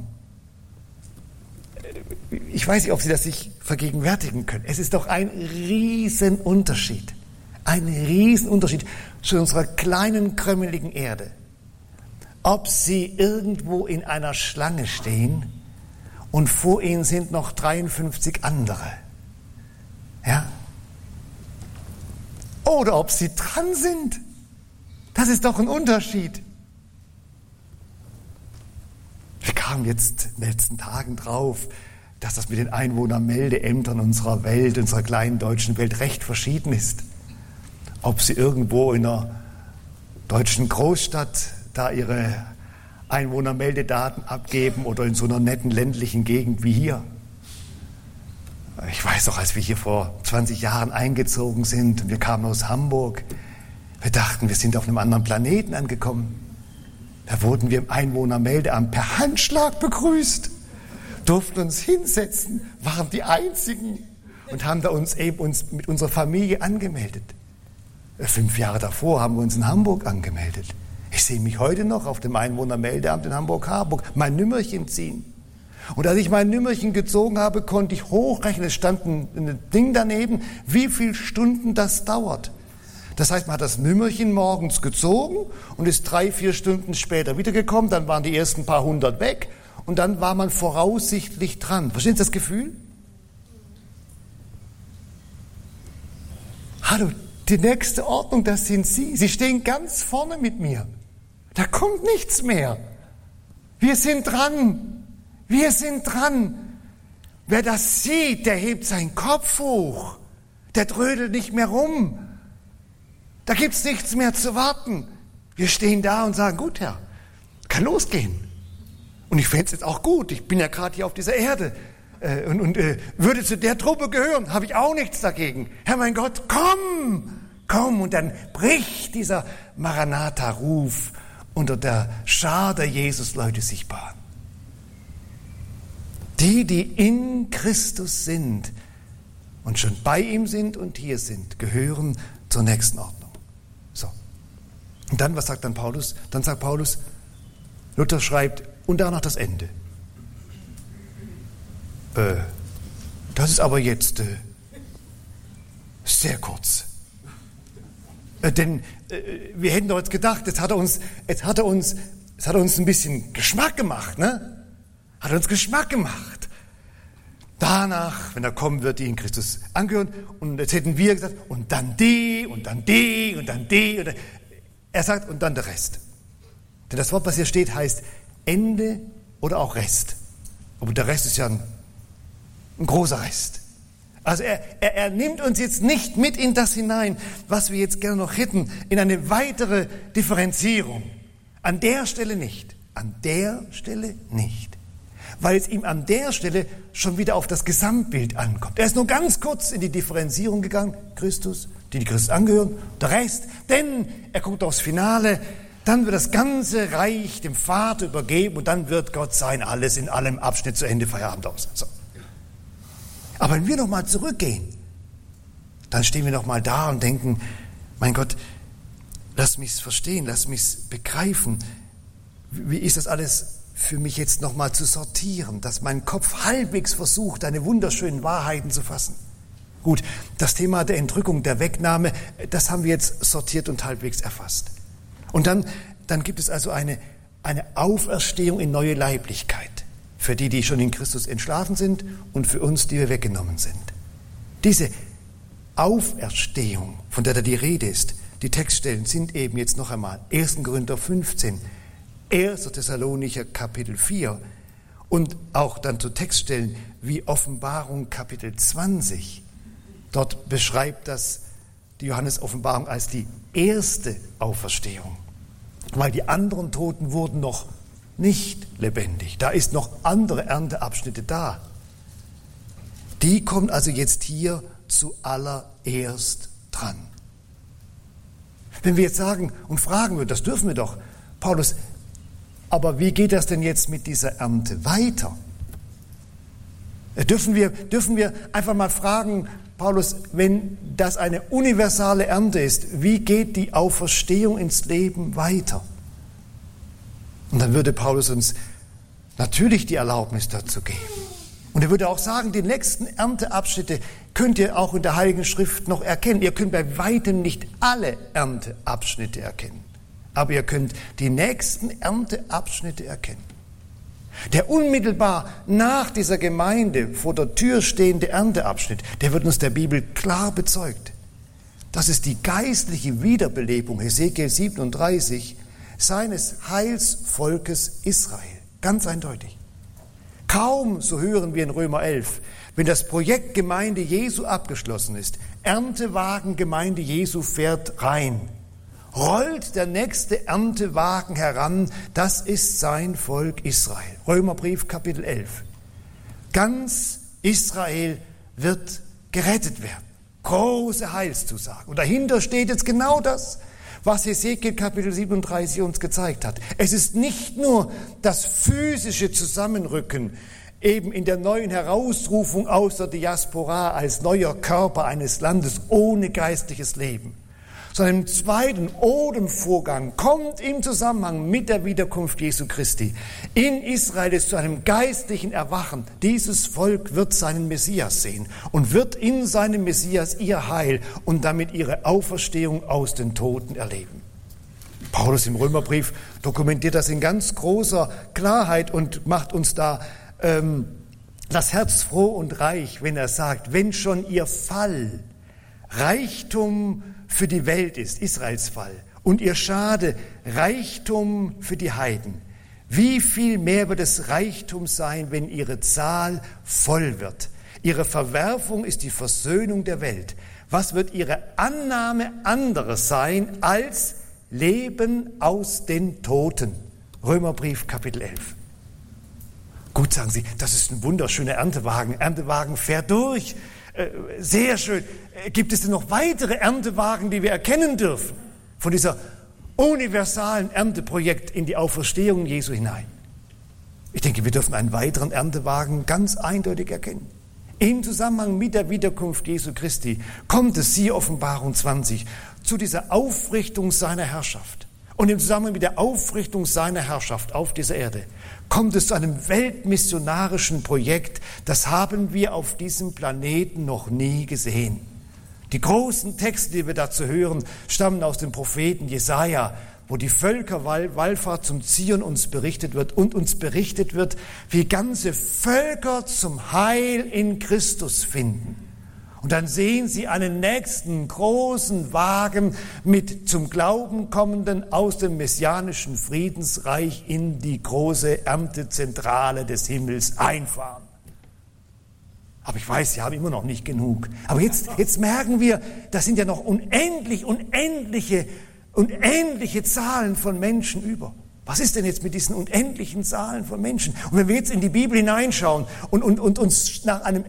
Ich weiß nicht, ob Sie das sich vergegenwärtigen können. Es ist doch ein Riesenunterschied. Ein Riesenunterschied zu unserer kleinen, krümmeligen Erde. Ob Sie irgendwo in einer Schlange stehen und vor Ihnen sind noch 53 andere. Ja? Oder ob Sie dran sind. Das ist doch ein Unterschied. Wir kamen jetzt in den letzten Tagen drauf, dass das mit den Einwohnermeldeämtern unserer Welt, unserer kleinen deutschen Welt recht verschieden ist. Ob Sie irgendwo in einer deutschen Großstadt da Ihre Einwohnermeldedaten abgeben oder in so einer netten ländlichen Gegend wie hier. Ich weiß doch, als wir hier vor 20 Jahren eingezogen sind und wir kamen aus Hamburg, wir dachten, wir sind auf einem anderen Planeten angekommen. Da wurden wir im Einwohnermeldeamt per Handschlag begrüßt, durften uns hinsetzen, waren die Einzigen und haben da uns mit unserer Familie angemeldet. 5 Jahre davor haben wir uns in Hamburg angemeldet. Ich sehe mich heute noch auf dem Einwohnermeldeamt in Hamburg-Harburg mein Nümmerchen ziehen. Und als ich mein Nümmerchen gezogen habe, konnte ich hochrechnen, es stand ein Ding daneben, wie viele Stunden das dauert. Das heißt, man hat das Nümmerchen morgens gezogen und ist 3-4 Stunden später wiedergekommen, dann waren die ersten paar 100 weg und dann war man voraussichtlich dran. Verstehen Sie das Gefühl? Hallo, die nächste Ordnung, das sind Sie. Sie stehen ganz vorne mit mir. Da kommt nichts mehr. Wir sind dran. Wir sind dran. Wer das sieht, der hebt seinen Kopf hoch. Der trödelt nicht mehr rum. Da gibt's nichts mehr zu warten. Wir stehen da und sagen, gut, Herr, kann losgehen. Und ich fände es jetzt auch gut. Ich bin ja gerade hier auf dieser Erde und würde zu der Truppe gehören. Habe ich auch nichts dagegen. Herr, mein Gott, komm. Und dann bricht dieser Maranatha-Ruf unter der Schar der Jesus-Leute sichtbar. Die in Christus sind und schon bei ihm sind und hier sind, gehören zur nächsten Ordnung. So. Und dann, was sagt dann Paulus? Dann sagt Paulus, Luther schreibt, und danach das Ende. Das ist aber jetzt sehr kurz. Denn wir hätten doch jetzt gedacht, jetzt hat er uns ein bisschen Geschmack gemacht, ne? Hat uns Geschmack gemacht. danach, wenn er kommen wird, die in Christus angehören. Und jetzt hätten wir gesagt, und dann die, und dann die, und dann die. Und dann. Er sagt, und dann der Rest. Denn das Wort, was hier steht, heißt Ende oder auch Rest. Aber der Rest ist ja ein großer Rest. Also er nimmt uns jetzt nicht mit in das hinein, was wir jetzt gerne noch hätten, in eine weitere Differenzierung. An der Stelle nicht. An der Stelle nicht. Weil es ihm an der Stelle schon wieder auf das Gesamtbild ankommt. Er ist nur ganz kurz in die Differenzierung gegangen. Christus, die Christus angehören, der Rest. Denn er guckt aufs Finale. Dann wird das ganze Reich dem Vater übergeben und dann wird Gott sein alles in allem Abschnitt zu Ende, Feierabend aus. So. Aber wenn wir nochmal zurückgehen, dann stehen wir nochmal da und denken, mein Gott, lass mich's verstehen, lass mich's begreifen. Wie ist das alles für mich jetzt nochmal zu sortieren, dass mein Kopf halbwegs versucht, deine wunderschönen Wahrheiten zu fassen? Gut, das Thema der Entrückung, der Wegnahme, das haben wir jetzt sortiert und halbwegs erfasst. Und dann gibt es also eine Auferstehung in neue Leiblichkeit. Für die schon in Christus entschlafen sind und für uns, die wir weggenommen sind. Diese Auferstehung, von der da die Rede ist, die Textstellen sind eben jetzt noch einmal 1. Korinther 15, 1. Thessalonicher Kapitel 4 und auch dann zu Textstellen wie Offenbarung Kapitel 20. Dort beschreibt das die Johannes-Offenbarung als die erste Auferstehung, weil die anderen Toten wurden noch nicht lebendig. Da ist noch andere Ernteabschnitte da. Die kommen also jetzt hier zuallererst dran. Wenn wir jetzt sagen und fragen würden, das dürfen wir doch, Paulus, aber wie geht das denn jetzt mit dieser Ernte weiter? Dürfen wir einfach mal fragen, Paulus, wenn das eine universale Ernte ist, wie geht die Auferstehung ins Leben weiter? Und dann würde Paulus uns natürlich die Erlaubnis dazu geben. Und er würde auch sagen, die nächsten Ernteabschnitte könnt ihr auch in der Heiligen Schrift noch erkennen. Ihr könnt bei weitem nicht alle Ernteabschnitte erkennen. Aber ihr könnt die nächsten Ernteabschnitte erkennen. Der unmittelbar nach dieser Gemeinde vor der Tür stehende Ernteabschnitt, der wird uns der Bibel klar bezeugt. Das ist die geistliche Wiederbelebung, Hesekiel 37, seines Heilsvolkes Israel. Ganz eindeutig. Kaum, so hören wir in Römer 11, wenn das Projekt Gemeinde Jesu abgeschlossen ist, Erntewagen Gemeinde Jesu fährt rein, rollt der nächste Erntewagen heran, das ist sein Volk Israel. Römerbrief Kapitel 11. Ganz Israel wird gerettet werden. Große Heilszusage. Und dahinter steht jetzt genau das, was Hesekiel Kapitel 37 uns gezeigt hat. Es ist nicht nur das physische Zusammenrücken, eben in der neuen Herausrufung aus der Diaspora als neuer Körper eines Landes ohne geistliches Leben, sondern im zweiten Odemvorgang kommt im Zusammenhang mit der Wiederkunft Jesu Christi in Israel es zu einem geistlichen Erwachen. Dieses Volk wird seinen Messias sehen und wird in seinem Messias ihr Heil und damit ihre Auferstehung aus den Toten erleben. Paulus im Römerbrief dokumentiert das in ganz großer Klarheit und macht uns da das Herz froh und reich, wenn er sagt, wenn schon ihr Fall Reichtum für die Welt ist, Israels Fall, und ihr Schade Reichtum für die Heiden, wie viel mehr wird es Reichtum sein, wenn ihre Zahl voll wird? Ihre Verwerfung ist die Versöhnung der Welt. Was wird ihre Annahme anderes sein als Leben aus den Toten? Römerbrief Kapitel 11. Gut, sagen Sie, das ist ein wunderschöner Erntewagen. Erntewagen fährt durch. Sehr schön. Gibt es denn noch weitere Erntewagen, die wir erkennen dürfen von dieser universalen Ernteprojekt in die Auferstehung Jesu hinein? Ich denke, wir dürfen einen weiteren Erntewagen ganz eindeutig erkennen. Im Zusammenhang mit der Wiederkunft Jesu Christi kommt es, siehe Offenbarung 20, zu dieser Aufrichtung seiner Herrschaft. Und im Zusammenhang mit der Aufrichtung seiner Herrschaft auf dieser Erde kommt es zu einem weltmissionarischen Projekt, das haben wir auf diesem Planeten noch nie gesehen. Die großen Texte, die wir dazu hören, stammen aus dem Propheten Jesaja. wo die Völkerwallfahrt zum Zion uns berichtet wird und uns berichtet wird, wie ganze Völker zum Heil in Christus finden. Und dann sehen sie einen nächsten großen Wagen mit zum Glauben kommenden aus dem messianischen Friedensreich in die große Erntezentrale des Himmels einfahren. Aber ich weiß, sie haben immer noch nicht genug. Aber jetzt merken wir, das sind ja noch unendliche Zahlen von Menschen über. Was ist denn jetzt mit diesen unendlichen Zahlen von Menschen? Und wenn wir jetzt in die Bibel hineinschauen und uns nach einem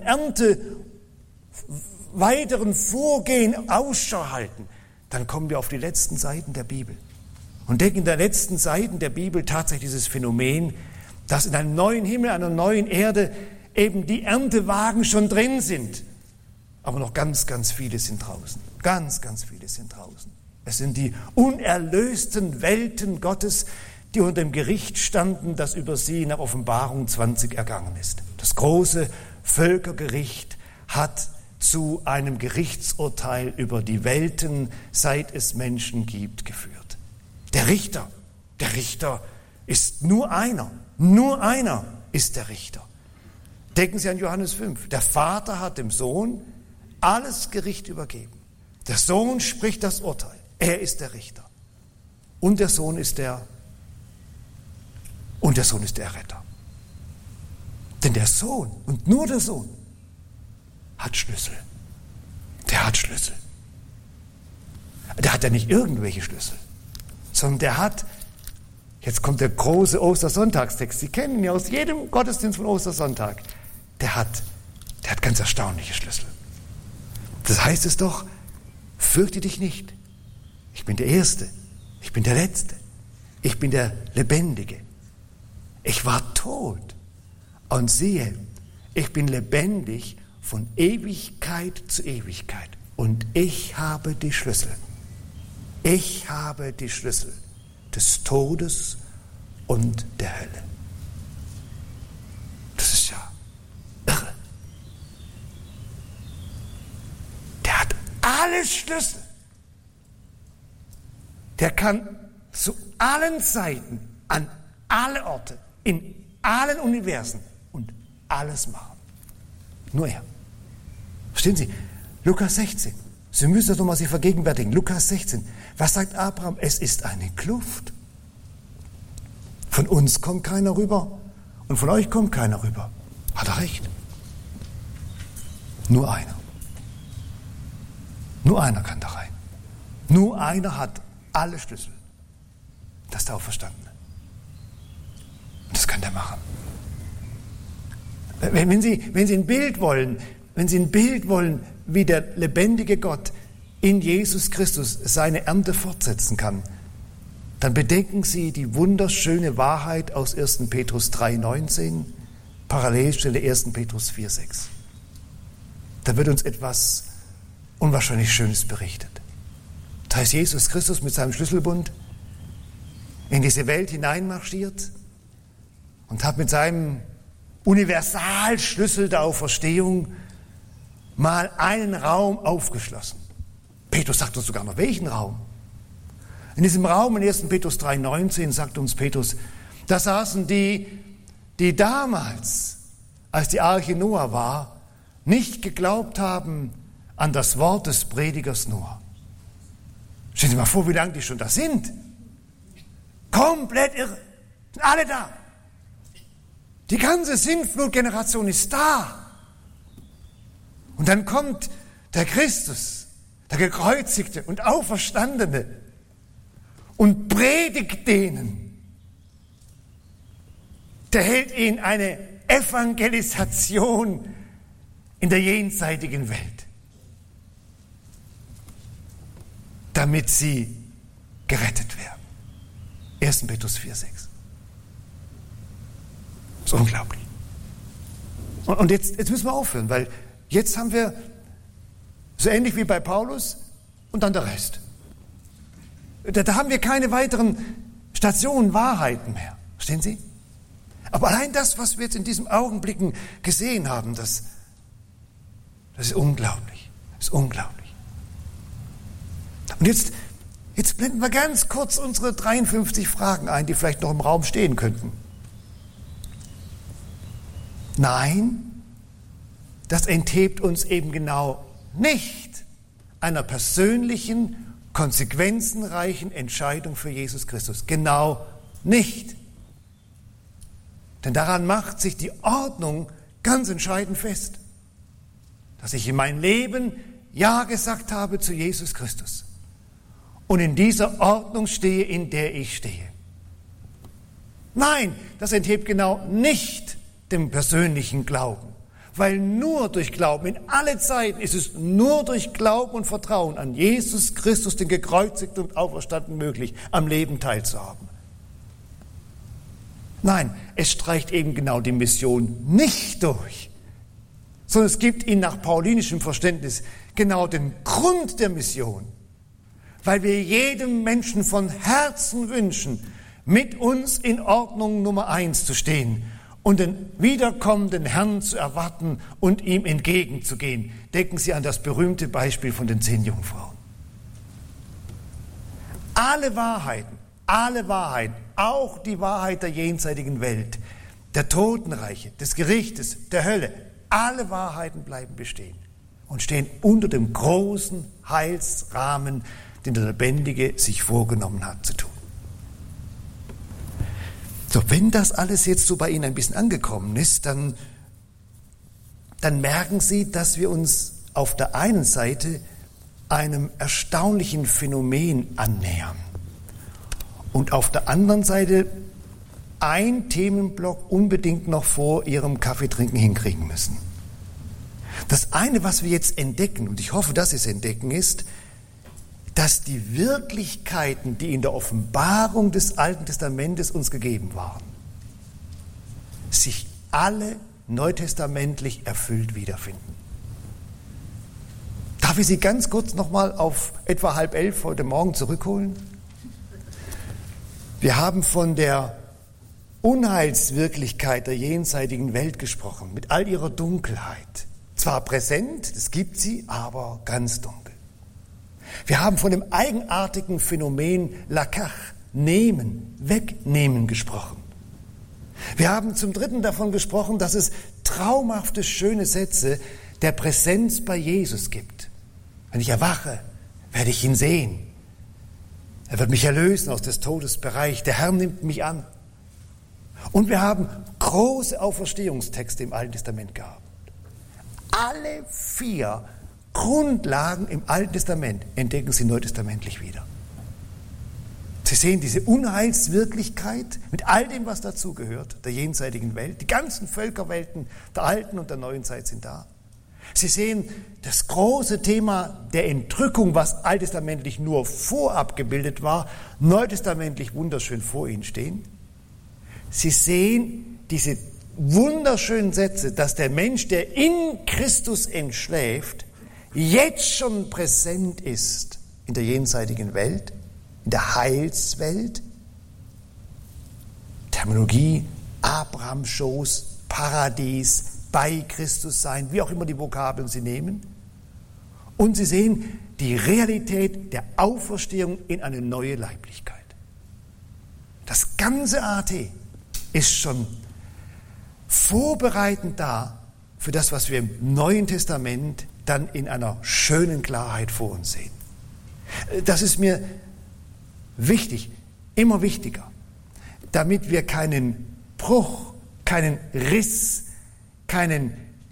weiteren Vorgehen Ausschau halten, dann kommen wir auf die letzten Seiten der Bibel und entdecken in den letzten Seiten der Bibel tatsächlich dieses Phänomen, dass in einem neuen Himmel, einer neuen Erde eben die Erntewagen schon drin sind. Aber noch ganz, ganz viele sind draußen. Ganz, ganz viele sind draußen. Es sind die unerlösten Welten Gottes, die unter dem Gericht standen, das über sie nach Offenbarung 20 ergangen ist. Das große Völkergericht hat zu einem Gerichtsurteil über die Welten, seit es Menschen gibt, geführt. Der Richter ist nur einer ist der Richter. Denken Sie an Johannes 5. Der Vater hat dem Sohn alles Gericht übergeben. Der Sohn spricht das Urteil. Er ist der Richter. Und der Sohn ist der Retter. Denn der Sohn und nur der Sohn hat Schlüssel. Der hat Schlüssel. Der hat ja nicht irgendwelche Schlüssel, sondern der hat, jetzt kommt der große Ostersonntagstext, Sie kennen ihn ja aus jedem Gottesdienst von Ostersonntag, der hat ganz erstaunliche Schlüssel. Das heißt es doch, fürchte dich nicht. Ich bin der Erste, ich bin der Letzte, ich bin der Lebendige. Ich war tot und siehe, ich bin lebendig von Ewigkeit zu Ewigkeit. Und ich habe die Schlüssel. Ich habe die Schlüssel des Todes und der Hölle. Das ist ja irre. Der hat alle Schlüssel. Der kann zu allen Zeiten, an alle Orte, in allen Universen und alles machen. Nur er. Verstehen Sie? Lukas 16. Sie müssen das nochmal sich vergegenwärtigen. Lukas 16. Was sagt Abraham? Es ist eine Kluft. Von uns kommt keiner rüber und von euch kommt keiner rüber. Hat er recht? Nur einer. Nur einer kann da rein. Nur einer hat alle Schlüssel. Das ist der Auferstandene. Und das kann der machen. Wenn Sie ein Bild wollen, wie der lebendige Gott in Jesus Christus seine Ernte fortsetzen kann, dann bedenken Sie die wunderschöne Wahrheit aus 1. Petrus 3,19, Parallelstelle 1. Petrus 4,6. Da wird uns etwas unwahrscheinlich Schönes berichtet. Da ist Jesus Christus mit seinem Schlüsselbund in diese Welt hineinmarschiert und hat mit seinem Universalschlüssel der Auferstehung mal einen Raum aufgeschlossen. Petrus sagt uns sogar noch, welchen Raum? In diesem Raum in 1. Petrus 3,19 sagt uns Petrus, da saßen die damals, als die Arche Noah war, nicht geglaubt haben an das Wort des Predigers Noah. Stellen Sie mal vor, wie lange die schon da sind. Komplett irre. Sind alle da. Die ganze Sintflut-Generation ist da. Und dann kommt der Christus, der Gekreuzigte und Auferstandene und predigt denen. Der hält ihnen eine Evangelisation in der jenseitigen Welt, damit sie gerettet werden. 1. Petrus 4,6. Das ist unglaublich. Und jetzt müssen wir aufhören, weil jetzt haben wir so ähnlich wie bei Paulus und dann der Rest. Da haben wir keine weiteren Stationen, Wahrheiten mehr. Verstehen Sie? Aber allein das, was wir jetzt in diesen Augenblicken gesehen haben, das ist unglaublich. Das ist unglaublich. Und jetzt Jetzt blenden wir ganz kurz unsere 53 Fragen ein, die vielleicht noch im Raum stehen könnten. Nein, das enthebt uns eben genau nicht einer persönlichen, konsequenzenreichen Entscheidung für Jesus Christus. Genau nicht. Denn daran macht sich die Ordnung ganz entscheidend fest, dass ich in mein Leben Ja gesagt habe zu Jesus Christus und in dieser Ordnung stehe, in der ich stehe. Nein, das enthebt genau nicht dem persönlichen Glauben, weil nur durch Glauben, in alle Zeiten ist es nur durch Glauben und Vertrauen an Jesus Christus, den Gekreuzigten und Auferstandenen, möglich, am Leben teilzuhaben. Nein, es streicht eben genau die Mission nicht durch, sondern es gibt ihnen nach paulinischem Verständnis genau den Grund der Mission, weil wir jedem Menschen von Herzen wünschen, mit uns in Ordnung Nummer 1 zu stehen und den wiederkommenden Herrn zu erwarten und ihm entgegenzugehen. Denken Sie an das berühmte Beispiel von den 10 Jungfrauen. Alle Wahrheiten, auch die Wahrheit der jenseitigen Welt, der Totenreiche, des Gerichtes, der Hölle, alle Wahrheiten bleiben bestehen und stehen unter dem großen Heilsrahmen, den der Lebendige sich vorgenommen hat zu tun. So, wenn das alles jetzt so bei Ihnen ein bisschen angekommen ist, dann merken Sie, dass wir uns auf der einen Seite einem erstaunlichen Phänomen annähern und auf der anderen Seite ein Themenblock unbedingt noch vor Ihrem Kaffeetrinken hinkriegen müssen. Das eine, was wir jetzt entdecken, und ich hoffe, dass Sie es entdecken, ist, dass die Wirklichkeiten, die in der Offenbarung des Alten Testamentes uns gegeben waren, sich alle neutestamentlich erfüllt wiederfinden. Darf ich Sie ganz kurz nochmal auf etwa 10:30 heute Morgen zurückholen? Wir haben von der Unheilswirklichkeit der jenseitigen Welt gesprochen, mit all ihrer Dunkelheit. Zwar präsent, das gibt sie, aber ganz dunkel. Wir haben von dem eigenartigen Phänomen Lakach, nehmen, wegnehmen gesprochen. Wir haben zum Dritten davon gesprochen, dass es traumhafte, schöne Sätze der Präsenz bei Jesus gibt. Wenn ich erwache, werde ich ihn sehen. Er wird mich erlösen aus des Todesbereich. Der Herr nimmt mich an. Und wir haben große Auferstehungstexte im Alten Testament gehabt. Alle 4 Grundlagen im Alten Testament entdecken Sie neutestamentlich wieder. Sie sehen diese Unheilswirklichkeit mit all dem, was dazugehört, der jenseitigen Welt. Die ganzen Völkerwelten der alten und der neuen Zeit sind da. Sie sehen das große Thema der Entrückung, was alttestamentlich nur vorab gebildet war, neutestamentlich wunderschön vor Ihnen stehen. Sie sehen diese wunderschönen Sätze, dass der Mensch, der in Christus entschläft, jetzt schon präsent ist in der jenseitigen Welt, in der Heilswelt. Terminologie, Abraham-Schoß, Paradies, bei Christus sein, wie auch immer die Vokabeln Sie nehmen. Und Sie sehen die Realität der Auferstehung in eine neue Leiblichkeit. Das ganze AT ist schon vorbereitend da für das, was wir im Neuen Testament dann in einer schönen Klarheit vor uns sehen. Das ist mir wichtig, immer wichtiger, damit wir keinen Bruch, keinen Riss, keinen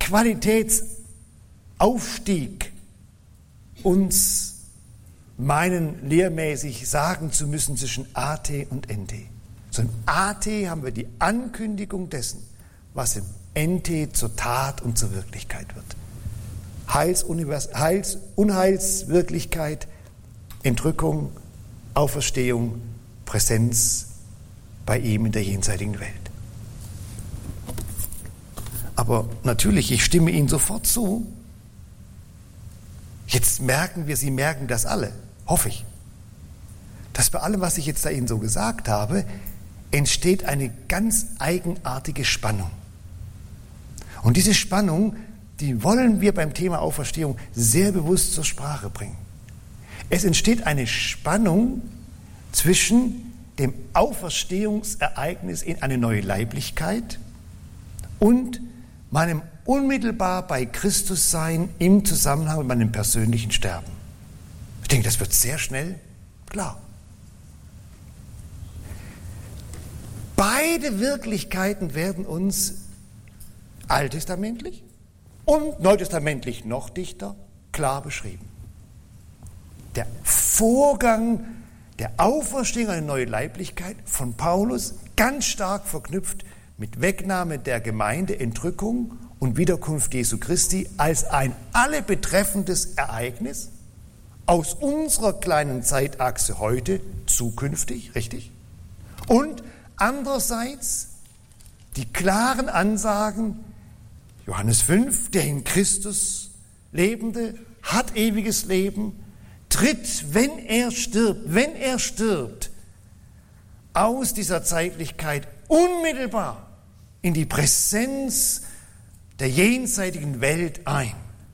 Qualitätsaufstieg uns meinen, lehrmäßig sagen zu müssen zwischen AT und NT. So im AT haben wir die Ankündigung dessen, was im NT zur Tat und zur Wirklichkeit wird. Unheilswirklichkeit, Entrückung, Auferstehung, Präsenz bei ihm in der jenseitigen Welt. Aber natürlich, ich stimme Ihnen sofort zu. Jetzt merken wir, Sie merken das alle, hoffe ich, dass bei allem, was ich jetzt da Ihnen so gesagt habe, entsteht eine ganz eigenartige Spannung. Und diese Spannung, die wollen wir beim Thema Auferstehung sehr bewusst zur Sprache bringen. Es entsteht eine Spannung zwischen dem Auferstehungsereignis in eine neue Leiblichkeit und meinem unmittelbar bei Christus sein im Zusammenhang mit meinem persönlichen Sterben. Ich denke, das wird sehr schnell klar. Beide Wirklichkeiten werden uns alttestamentlich und neutestamentlich noch dichter klar beschrieben. Der Vorgang der Auferstehung, eine neue Leiblichkeit von Paulus, ganz stark verknüpft mit Wegnahme der Gemeinde, Entrückung und Wiederkunft Jesu Christi als ein alle betreffendes Ereignis aus unserer kleinen Zeitachse heute, zukünftig, richtig? Und andererseits die klaren Ansagen, Johannes 5, der in Christus Lebende hat ewiges Leben, tritt, wenn er stirbt, aus dieser Zeitlichkeit unmittelbar in die Präsenz der jenseitigen Welt ein.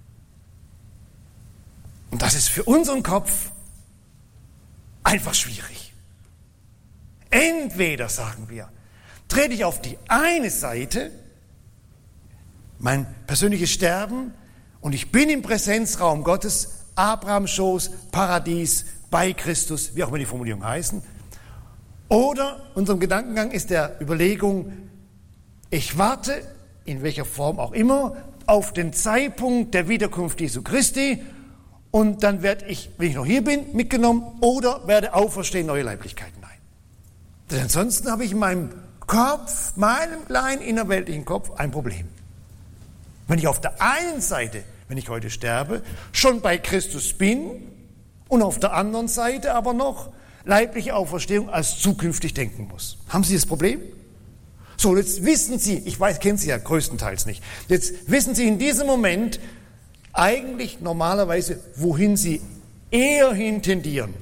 Und das ist für unseren Kopf einfach schwierig. Entweder, sagen wir, trete ich auf die eine Seite, mein persönliches Sterben, und ich bin im Präsenzraum Gottes, Abrahams Schoß, Paradies, bei Christus, wie auch immer die Formulierungen heißen. Oder unserem Gedankengang ist der Überlegung, ich warte, in welcher Form auch immer, auf den Zeitpunkt der Wiederkunft Jesu Christi und dann werde ich, wenn ich noch hier bin, mitgenommen oder werde auferstehen, neue Leiblichkeiten ein. Denn ansonsten habe ich in meinem Kopf, meinem kleinen innerweltlichen Kopf, ein Problem. Wenn ich auf der einen Seite, wenn ich heute sterbe, schon bei Christus bin und auf der anderen Seite aber noch leibliche Auferstehung als zukünftig denken muss. Haben Sie das Problem? So, jetzt wissen Sie, ich weiß, kennen Sie ja größtenteils nicht, jetzt wissen Sie in diesem Moment eigentlich normalerweise, wohin Sie eher hin tendieren.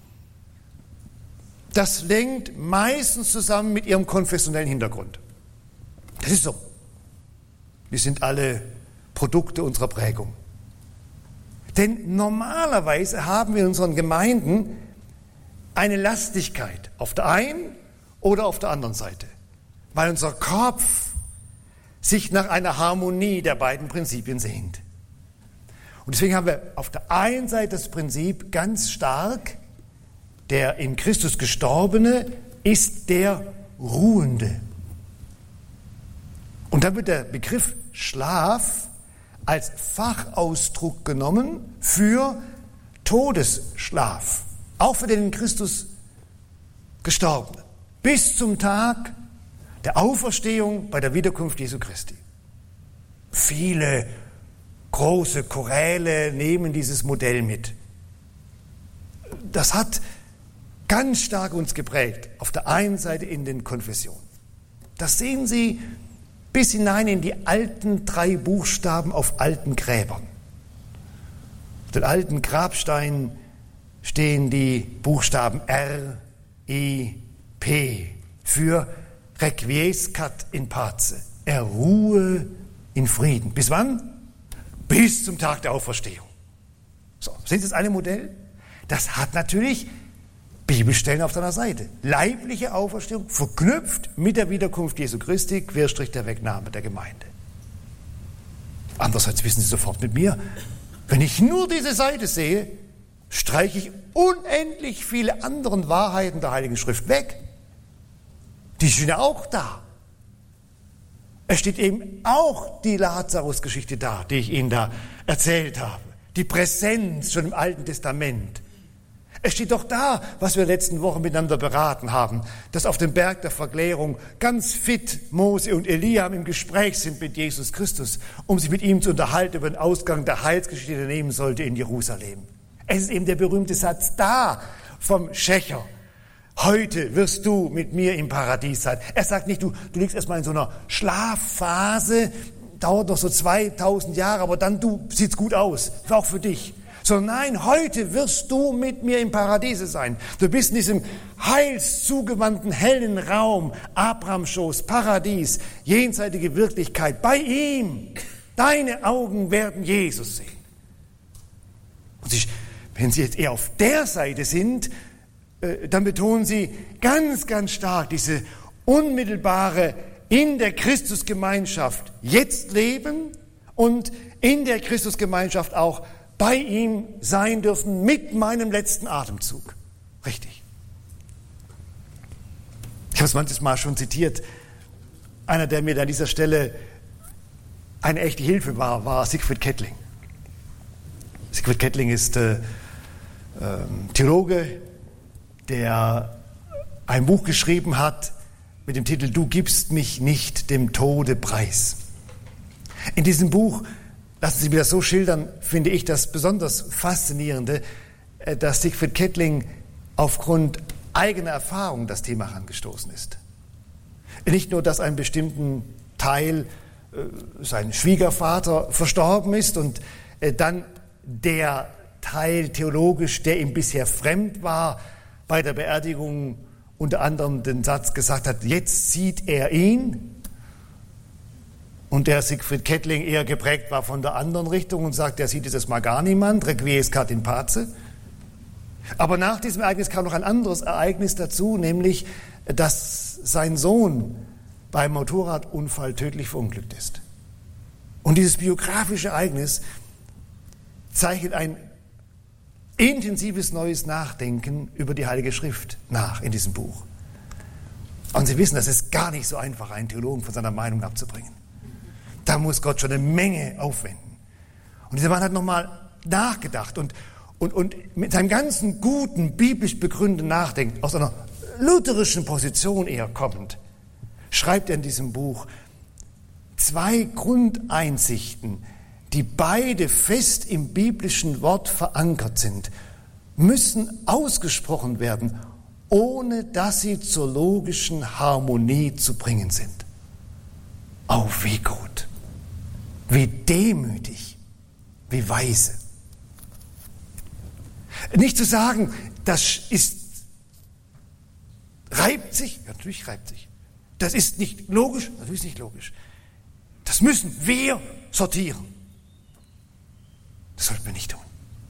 Das hängt meistens zusammen mit Ihrem konfessionellen Hintergrund. Das ist so. Wir sind alle Produkte unserer Prägung. Denn normalerweise haben wir in unseren Gemeinden eine Lastigkeit auf der einen oder auf der anderen Seite, weil unser Kopf sich nach einer Harmonie der beiden Prinzipien sehnt. Und deswegen haben wir auf der einen Seite das Prinzip ganz stark, der in Christus Gestorbene ist der Ruhende. Und dann wird der Begriff Schlaf als Fachausdruck genommen für Todesschlaf, auch für den in Christus Gestorbenen, bis zum Tag der Auferstehung bei der Wiederkunft Jesu Christi. Viele große Choräle nehmen dieses Modell mit. Das hat ganz stark uns geprägt, auf der einen Seite in den Konfessionen. Das sehen Sie bis hinein in die alten 3 Buchstaben auf alten Gräbern. Auf den alten Grabsteinen stehen die Buchstaben R, I, P für Requiescat in pace, er ruhe in Frieden. Bis wann? Bis zum Tag der Auferstehung. So, sehen Sie das eine Modell? Das hat natürlich Bibelstellen auf seiner Seite. Leibliche Auferstehung verknüpft mit der Wiederkunft Jesu Christi, Querstrich der Wegnahme der Gemeinde. Andererseits wissen Sie sofort mit mir, wenn ich nur diese Seite sehe, streiche ich unendlich viele andere Wahrheiten der Heiligen Schrift weg. Die sind ja auch da. Es steht eben auch die Lazarus-Geschichte da, die ich Ihnen da erzählt habe. Die Präsenz schon im Alten Testament. Es steht doch da, was wir letzten Wochen miteinander beraten haben, dass auf dem Berg der Verklärung ganz fit Mose und Elia im Gespräch sind mit Jesus Christus, um sich mit ihm zu unterhalten über den Ausgang der Heilsgeschichte, die er nehmen sollte in Jerusalem. Es ist eben der berühmte Satz da vom Schächer. Heute wirst du mit mir im Paradies sein. Er sagt nicht, du liegst erstmal in so einer Schlafphase, dauert noch so 2000 Jahre, aber dann sieht's gut aus, auch für dich. Sondern nein, heute wirst du mit mir im Paradiese sein. Du bist in diesem heilszugewandten, hellen Raum, Abrahams Schoß, Paradies, jenseitige Wirklichkeit, bei ihm. Deine Augen werden Jesus sehen. Und Wenn Sie jetzt eher auf der Seite sind, dann betonen Sie ganz, ganz stark diese unmittelbare in der Christusgemeinschaft jetzt leben und in der Christusgemeinschaft auch bei ihm sein dürfen mit meinem letzten Atemzug. Richtig. Ich habe es manches Mal schon zitiert. Einer, der mir an dieser Stelle eine echte Hilfe war Siegfried Kettling. Siegfried Kettling ist Theologe, der ein Buch geschrieben hat mit dem Titel »Du gibst mich nicht dem Tode preis«. In diesem Buch, lassen Sie mir das so schildern, finde ich das besonders Faszinierende, dass Siegfried Kettling aufgrund eigener Erfahrung das Thema herangestoßen ist. Nicht nur, dass ein bestimmten Teil sein Schwiegervater verstorben ist und dann der Teil theologisch, der ihm bisher fremd war, bei der Beerdigung unter anderem den Satz gesagt hat, jetzt sieht er ihn. Und der Siegfried Kettling eher geprägt war von der anderen Richtung und sagt, er sieht es mal gar niemand, requiescat in pace. Aber nach diesem Ereignis kam noch ein anderes Ereignis dazu, nämlich, dass sein Sohn beim Motorradunfall tödlich verunglückt ist. Und dieses biografische Ereignis zeichnet ein intensives neues Nachdenken über die Heilige Schrift nach in diesem Buch. Und Sie wissen, das ist gar nicht so einfach, einen Theologen von seiner Meinung abzubringen. Da muss Gott schon eine Menge aufwenden. Und dieser Mann hat nochmal nachgedacht und mit seinem ganzen guten, biblisch begründeten Nachdenken, aus einer lutherischen Position eher kommend, schreibt er in diesem Buch 2 Grundeinsichten, die beide fest im biblischen Wort verankert sind, müssen ausgesprochen werden, ohne dass sie zur logischen Harmonie zu bringen sind. Oh, wie gut, wie demütig, wie weise. Nicht zu sagen, das reibt sich, ja, natürlich reibt sich. Das ist nicht logisch, natürlich ist nicht logisch. Das müssen wir sortieren. Das sollten wir nicht tun.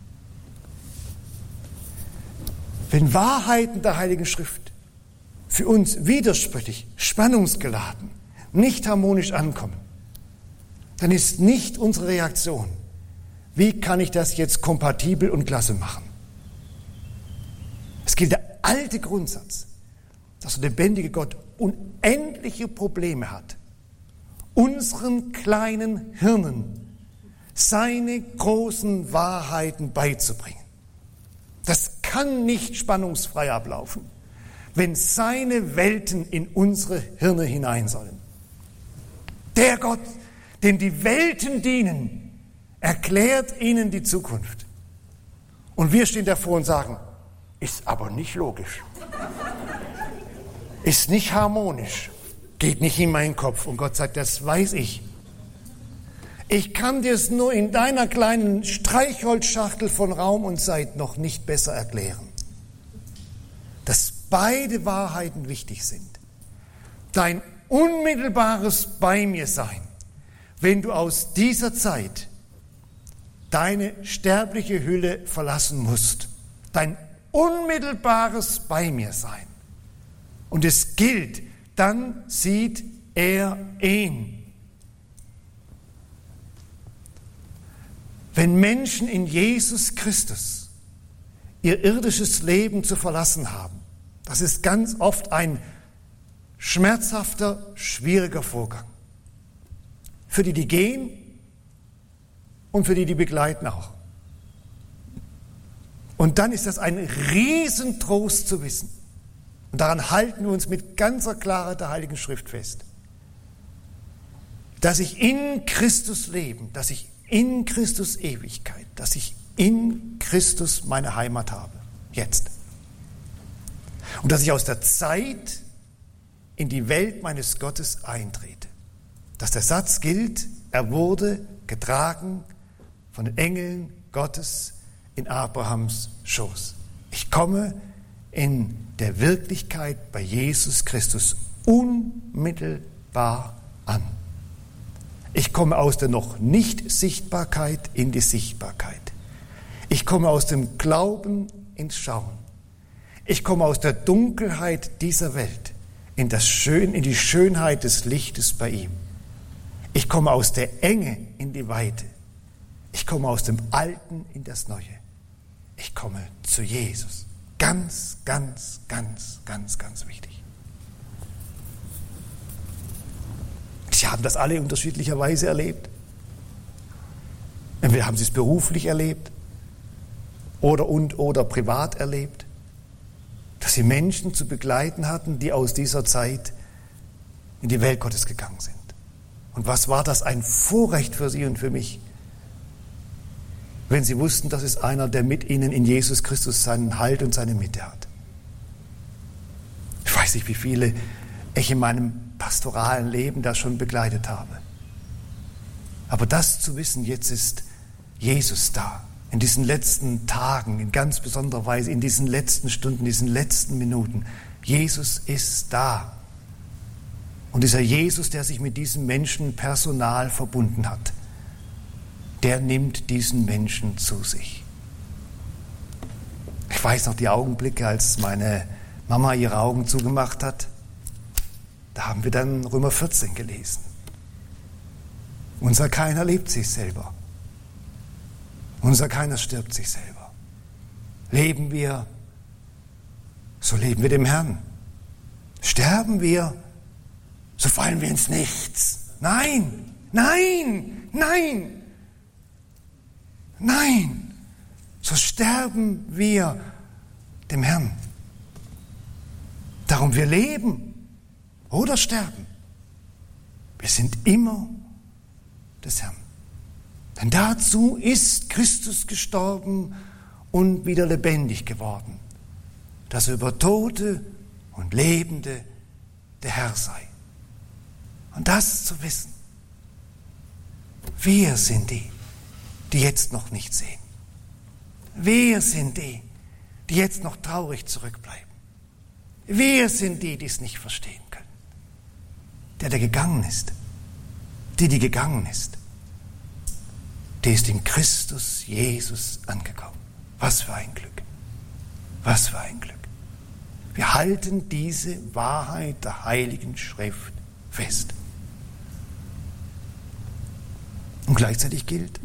Wenn Wahrheiten der Heiligen Schrift für uns widersprüchlich, spannungsgeladen, nicht harmonisch ankommen, dann ist nicht unsere Reaktion, wie kann ich das jetzt kompatibel und klasse machen? Es gilt der alte Grundsatz, dass der lebendige Gott unendliche Probleme hat, unseren kleinen Hirnen seine großen Wahrheiten beizubringen. Das kann nicht spannungsfrei ablaufen, wenn seine Welten in unsere Hirne hinein sollen. Der Gott, dem die Welten dienen, erklärt ihnen die Zukunft. Und wir stehen davor und sagen, ist aber nicht logisch, ist nicht harmonisch, geht nicht in meinen Kopf. Und Gott sagt, das weiß ich. Ich kann dir es nur in deiner kleinen Streichholzschachtel von Raum und Zeit noch nicht besser erklären. Dass beide Wahrheiten wichtig sind. Dein unmittelbares Bei mir sein, wenn du aus dieser Zeit deine sterbliche Hülle verlassen musst. Dein unmittelbares Bei mir sein. Und es gilt, dann sieht er ihn. Wenn Menschen in Jesus Christus ihr irdisches Leben zu verlassen haben, das ist ganz oft ein schmerzhafter, schwieriger Vorgang. Für die, die gehen und für die, die begleiten auch. Und dann ist das ein Riesentrost zu wissen. Und daran halten wir uns mit ganzer Klarheit der Heiligen Schrift fest. Dass ich in Christus leben, dass ich in Christus Ewigkeit, dass ich in Christus meine Heimat habe, jetzt. Und dass ich aus der Zeit in die Welt meines Gottes eintrete. Dass der Satz gilt, er wurde getragen von den Engeln Gottes in Abrahams Schoß. Ich komme in der Wirklichkeit bei Jesus Christus unmittelbar an. Ich komme aus der noch Nicht-Sichtbarkeit in die Sichtbarkeit. Ich komme aus dem Glauben ins Schauen. Ich komme aus der Dunkelheit dieser Welt in die Schönheit des Lichtes bei ihm. Ich komme aus der Enge in die Weite. Ich komme aus dem Alten in das Neue. Ich komme zu Jesus. Ganz, ganz, ganz, ganz, ganz wichtig. Sie haben das alle in unterschiedlicher Weise erlebt. Entweder haben Sie es beruflich erlebt oder privat erlebt, dass Sie Menschen zu begleiten hatten, die aus dieser Zeit in die Welt Gottes gegangen sind. Und was war das ein Vorrecht für Sie und für mich, wenn Sie wussten, das ist einer, der mit Ihnen in Jesus Christus seinen Halt und seine Mitte hat. Ich weiß nicht, wie viele ich in meinem pastoralen Leben da schon begleitet habe. Aber das zu wissen, jetzt ist Jesus da, in diesen letzten Tagen, in ganz besonderer Weise, in diesen letzten Stunden, diesen letzten Minuten. Jesus ist da. Und dieser Jesus, der sich mit diesem Menschen personal verbunden hat, der nimmt diesen Menschen zu sich. Ich weiß noch die Augenblicke, als meine Mama ihre Augen zugemacht hat. Da haben wir dann Römer 14 gelesen. Unser Keiner lebt sich selber. Unser Keiner stirbt sich selber. Leben wir, so leben wir dem Herrn. Sterben wir, so fallen wir ins Nichts. Nein, nein, nein, nein. So sterben wir dem Herrn. Darum wir leben oder sterben. Wir sind immer des Herrn. Denn dazu ist Christus gestorben und wieder lebendig geworden, dass er über Tote und Lebende der Herr sei. Und das zu wissen, wir sind die, die jetzt noch nicht sehen. Wir sind die, die jetzt noch traurig zurückbleiben. Wir sind die, die es nicht verstehen können. Der gegangen ist, die gegangen ist, der ist in Christus Jesus angekommen. Was für ein Glück. Was für ein Glück. Wir halten diese Wahrheit der Heiligen Schrift fest. Und gleichzeitig gilt,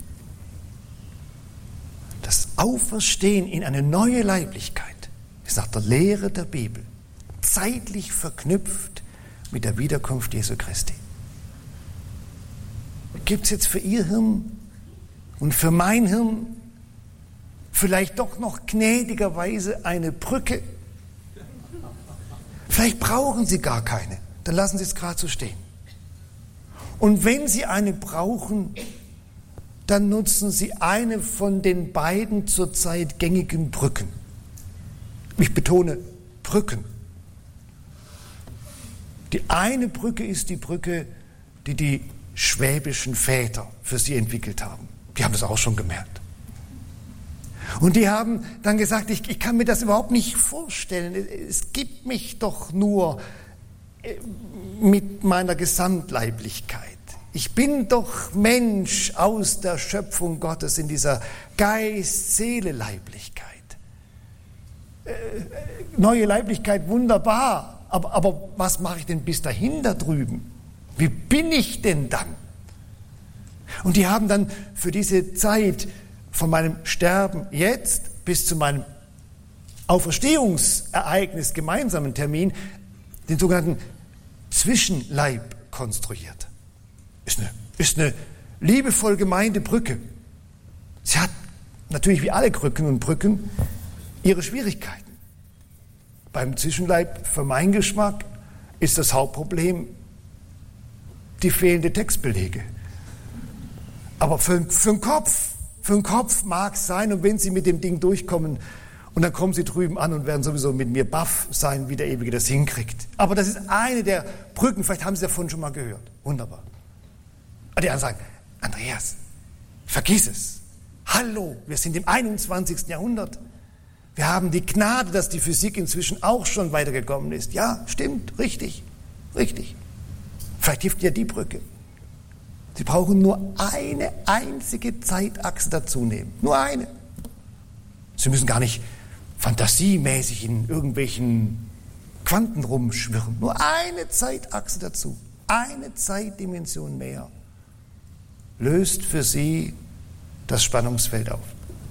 das Auferstehen in eine neue Leiblichkeit ist nach der Lehre der Bibel zeitlich verknüpft mit der Wiederkunft Jesu Christi. Gibt es jetzt für Ihr Hirn und für mein Hirn vielleicht doch noch gnädigerweise eine Brücke? Vielleicht brauchen Sie gar keine, dann lassen Sie es gerade so stehen. Und wenn Sie eine brauchen, dann nutzen Sie eine von den beiden zurzeit gängigen Brücken. Ich betone Brücken. Die eine Brücke ist die Brücke, die die schwäbischen Väter für Sie entwickelt haben. Die haben das auch schon gemerkt. Und die haben dann gesagt, ich kann mir das überhaupt nicht vorstellen. Es gibt mich doch nur mit meiner Gesamtleiblichkeit. Ich bin doch Mensch aus der Schöpfung Gottes in dieser Geist-Seele-Leiblichkeit. Neue Leiblichkeit, wunderbar. Aber was mache ich denn bis dahin da drüben? Wie bin ich denn dann? Und die haben dann für diese Zeit von meinem Sterben jetzt bis zu meinem Auferstehungsereignis, gemeinsamen Termin, den sogenannten Zwischenleib konstruiert. Ist eine liebevoll gemeinte Brücke. Sie hat natürlich wie alle Krücken und Brücken ihre Schwierigkeiten. Beim Zwischenleib, für meinen Geschmack, ist das Hauptproblem die fehlende Textbelege. Aber für den Kopf mag es sein, und wenn Sie mit dem Ding durchkommen, und dann kommen Sie drüben an und werden sowieso mit mir baff sein, wie der Ewige das hinkriegt. Aber das ist eine der Brücken, vielleicht haben Sie davon schon mal gehört. Wunderbar. Und die anderen sagen, Andreas, vergiss es. Hallo, wir sind im 21. Jahrhundert. Wir haben die Gnade, dass die Physik inzwischen auch schon weitergekommen ist. Ja, stimmt, richtig. Vielleicht hilft ja die Brücke. Sie brauchen nur eine einzige Zeitachse dazu nehmen. Nur eine. Sie müssen gar nicht fantasiemäßig in irgendwelchen Quanten rumschwirren. Nur eine Zeitachse dazu, eine Zeitdimension mehr, löst für Sie das Spannungsfeld auf.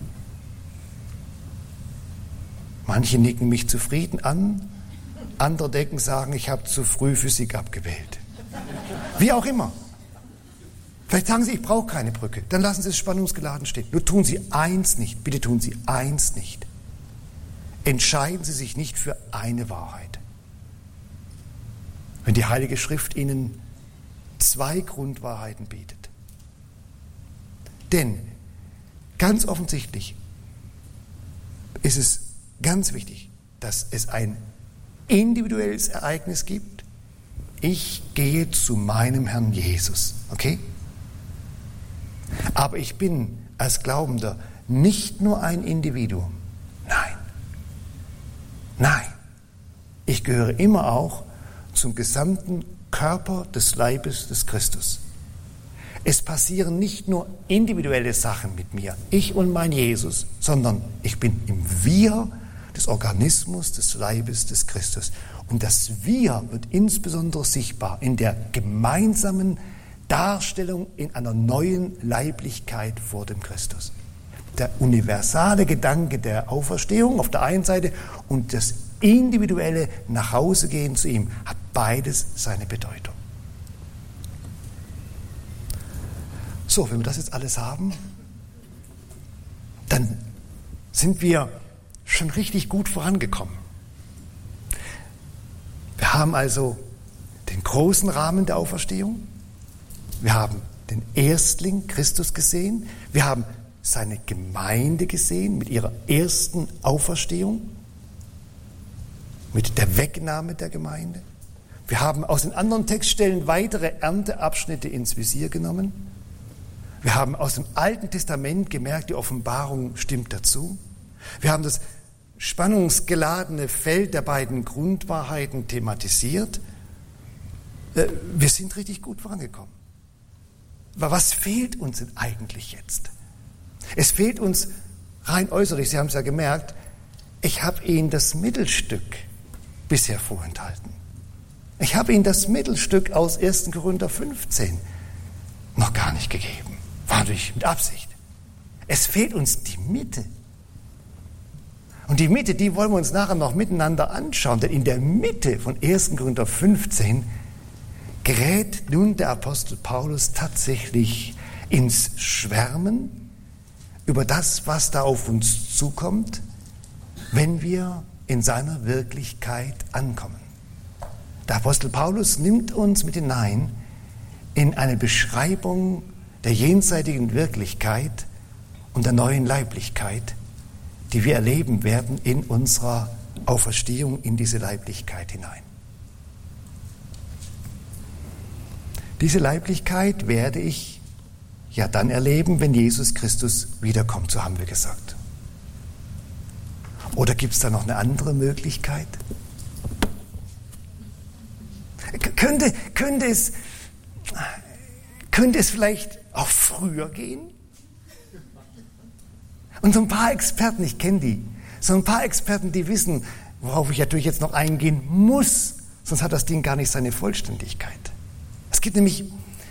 Manche nicken mich zufrieden an, andere denken, sagen, ich habe zu früh Physik abgewählt. Wie auch immer. Vielleicht sagen Sie, ich brauche keine Brücke. Dann lassen Sie es spannungsgeladen stehen. Nur tun Sie eins nicht. Bitte tun Sie eins nicht. Entscheiden Sie sich nicht für eine Wahrheit. Wenn die Heilige Schrift Ihnen 2 Grundwahrheiten bietet. Denn ganz offensichtlich ist es ganz wichtig, dass es ein individuelles Ereignis gibt. Ich gehe zu meinem Herrn Jesus. Okay? Aber ich bin als Glaubender nicht nur ein Individuum. Nein. Nein. Ich gehöre immer auch zum gesamten Körper des Leibes des Christus. Es passieren nicht nur individuelle Sachen mit mir, ich und mein Jesus, sondern ich bin im Wir des Organismus des Leibes des Christus. Und das Wir wird insbesondere sichtbar in der gemeinsamen Darstellung in einer neuen Leiblichkeit vor dem Christus. Der universale Gedanke der Auferstehung auf der einen Seite und das individuelle Nachhausegehen zu ihm hat beides seine Bedeutung. So, wenn wir das jetzt alles haben, dann sind wir schon richtig gut vorangekommen. Wir haben also den großen Rahmen der Auferstehung. Wir haben den Erstling Christus gesehen. Wir haben seine Gemeinde gesehen mit ihrer ersten Auferstehung, mit der Wegnahme der Gemeinde. Wir haben aus den anderen Textstellen weitere Ernteabschnitte ins Visier genommen. Wir haben aus dem Alten Testament gemerkt, die Offenbarung stimmt dazu. Wir haben das spannungsgeladene Feld der beiden Grundwahrheiten thematisiert. Wir sind richtig gut vorangekommen. Aber was fehlt uns denn eigentlich jetzt? Es fehlt uns rein äußerlich, Sie haben es ja gemerkt, ich habe Ihnen das Mittelstück bisher vorenthalten. Ich habe Ihnen das Mittelstück aus 1. Korinther 15 noch gar nicht gegeben. War natürlich mit Absicht. Es fehlt uns die Mitte. Und die Mitte, die wollen wir uns nachher noch miteinander anschauen, denn in der Mitte von 1. Korinther 15 gerät nun der Apostel Paulus tatsächlich ins Schwärmen über das, was da auf uns zukommt, wenn wir in seiner Wirklichkeit ankommen. Der Apostel Paulus nimmt uns mit hinein in eine Beschreibung der jenseitigen Wirklichkeit und der neuen Leiblichkeit, die wir erleben werden in unserer Auferstehung in diese Leiblichkeit hinein. Diese Leiblichkeit werde ich ja dann erleben, wenn Jesus Christus wiederkommt, so haben wir gesagt. Oder gibt es da noch eine andere Möglichkeit? Könnte es vielleicht auch früher gehen? Und so ein paar Experten, ich kenne die, so ein paar Experten, die wissen, worauf ich natürlich jetzt noch eingehen muss, sonst hat das Ding gar nicht seine Vollständigkeit. Es gibt nämlich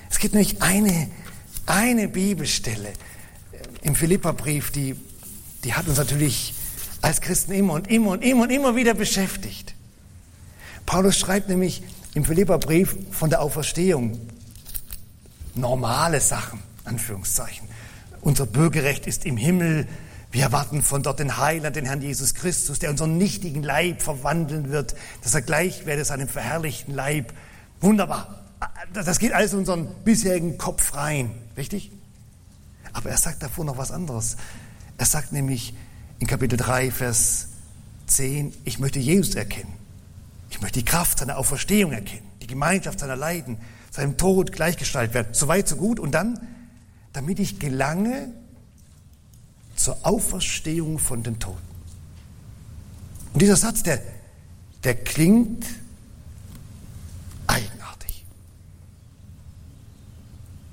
eine Bibelstelle im Philipperbrief, die hat uns natürlich als Christen immer wieder beschäftigt. Paulus schreibt nämlich im Philipperbrief von der Auferstehung normale Sachen, Anführungszeichen. Unser Bürgerrecht ist im Himmel. Wir erwarten von dort den Heiland, den Herrn Jesus Christus, der unseren nichtigen Leib verwandeln wird, dass er gleich werde seinem verherrlichten Leib. Wunderbar. Das geht alles in unseren bisherigen Kopf rein. Richtig? Aber er sagt davor noch was anderes. Er sagt nämlich in Kapitel 3, Vers 10, ich möchte Jesus erkennen. Ich möchte die Kraft seiner Auferstehung erkennen, die Gemeinschaft seiner Leiden, seinem Tod gleichgestaltet werden. So weit, so gut. Und dann, damit ich gelange zur Auferstehung von den Toten. Und dieser Satz, der klingt eigenartig.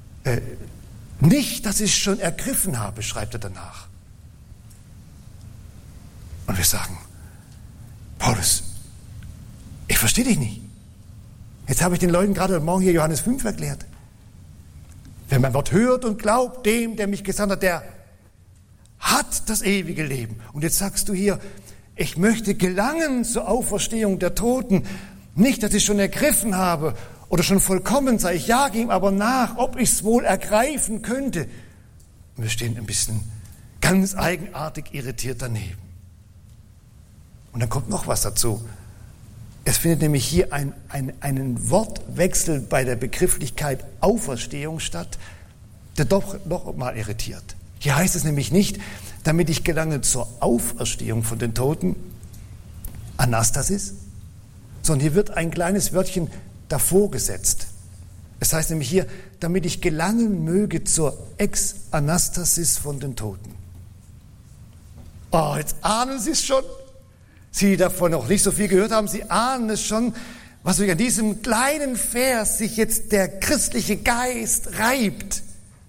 Nicht, dass ich es schon ergriffen habe, schreibt er danach. wir sagen, Paulus, ich verstehe dich nicht. Jetzt habe ich den Leuten gerade heute Morgen hier Johannes 5 erklärt. Wer mein Wort hört und glaubt dem, der mich gesandt hat, der hat das ewige Leben. Und jetzt sagst du hier, ich möchte gelangen zur Auferstehung der Toten. Nicht, dass ich schon ergriffen habe oder schon vollkommen sei. Ich jage ihm aber nach, ob ich es wohl ergreifen könnte. Und wir stehen ein bisschen ganz eigenartig irritiert daneben. Und dann kommt noch was dazu. Es findet nämlich hier einen Wortwechsel bei der Begrifflichkeit Auferstehung statt, der doch noch mal irritiert. Hier heißt es nämlich nicht, damit ich gelange zur Auferstehung von den Toten, Anastasis, sondern hier wird ein kleines Wörtchen davor gesetzt. Es heißt nämlich hier, damit ich gelangen möge zur Ex-Anastasis von den Toten. Oh, jetzt ahnen Sie es schon. Sie, die davon noch nicht so viel gehört haben, Sie ahnen es schon, was durch an diesem kleinen Vers sich jetzt der christliche Geist reibt.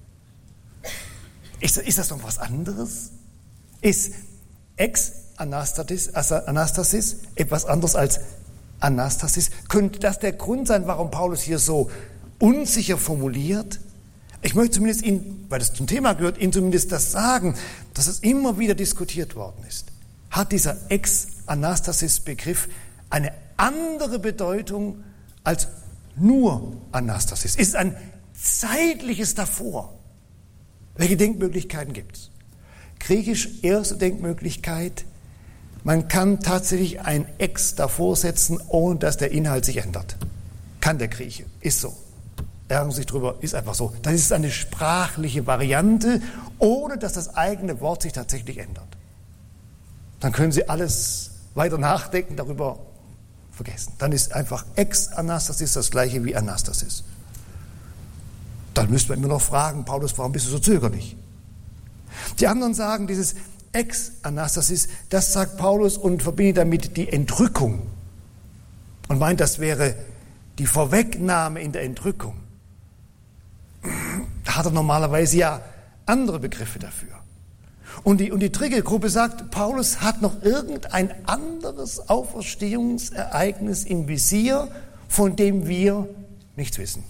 Ist das noch was anderes? Ist Ex-Anastasis etwas anderes als Anastasis? Könnte das der Grund sein, warum Paulus hier so unsicher formuliert? Ich möchte zumindest Ihnen, weil das zum Thema gehört, Ihnen zumindest das sagen, dass es immer wieder diskutiert worden ist. Hat dieser Ex-Anastasis-Begriff eine andere Bedeutung als nur Anastasis? Ist es ein zeitliches Davor? Welche Denkmöglichkeiten gibt es? Griechisch erste Denkmöglichkeit, man kann tatsächlich ein Ex davor setzen, ohne dass der Inhalt sich ändert. Kann der Grieche, ist so. Ärgern Sie sich drüber, ist einfach so. Das ist eine sprachliche Variante, ohne dass das eigene Wort sich tatsächlich ändert. Dann können Sie alles weiter nachdenken, darüber vergessen. Dann ist einfach Ex-Anastasis das gleiche wie Anastasis. Dann müsste man immer noch fragen, Paulus, warum bist du so zögerlich? Die anderen sagen, dieses Ex-Anastasis, das sagt Paulus und verbindet damit die Entrückung. Und meint, das wäre die Vorwegnahme in der Entrückung. Da hat er normalerweise ja andere Begriffe dafür. Und die dritte Gruppe sagt, Paulus hat noch irgendein anderes Auferstehungsereignis im Visier, von dem wir nichts wissen.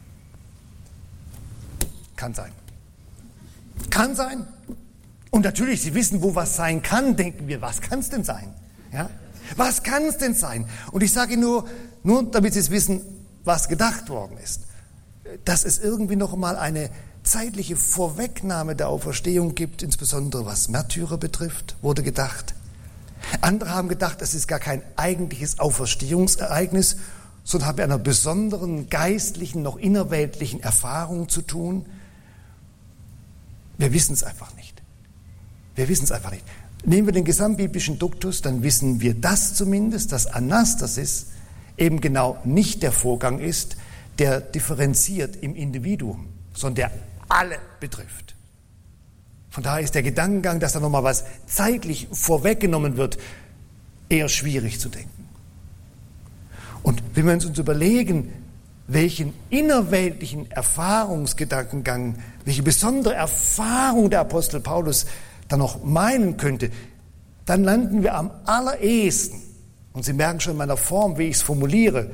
Kann sein. Kann sein. Und natürlich, Sie wissen, wo was sein kann, denken wir, was kann es denn sein? Ja? Was kann es denn sein? Und ich sage nur damit Sie es wissen, was gedacht worden ist. Dass es irgendwie noch mal eine zeitliche Vorwegnahme der Auferstehung gibt, insbesondere was Märtyrer betrifft, wurde gedacht. Andere haben gedacht, es ist gar kein eigentliches Auferstehungsereignis, sondern hat mit einer besonderen geistlichen, noch innerweltlichen Erfahrung zu tun. Wir wissen es einfach nicht. Wir wissen es einfach nicht. Nehmen wir den gesamtbiblischen Duktus, dann wissen wir das zumindest, dass Anastasis eben genau nicht der Vorgang ist, der differenziert im Individuum, sondern der alle betrifft. Von daher ist der Gedankengang, dass da nochmal was zeitlich vorweggenommen wird, eher schwierig zu denken. Und wenn wir uns überlegen, welchen innerweltlichen Erfahrungsgedankengang, welche besondere Erfahrung der Apostel Paulus da noch meinen könnte, dann landen wir am allerersten, und Sie merken schon in meiner Form, wie ich es formuliere,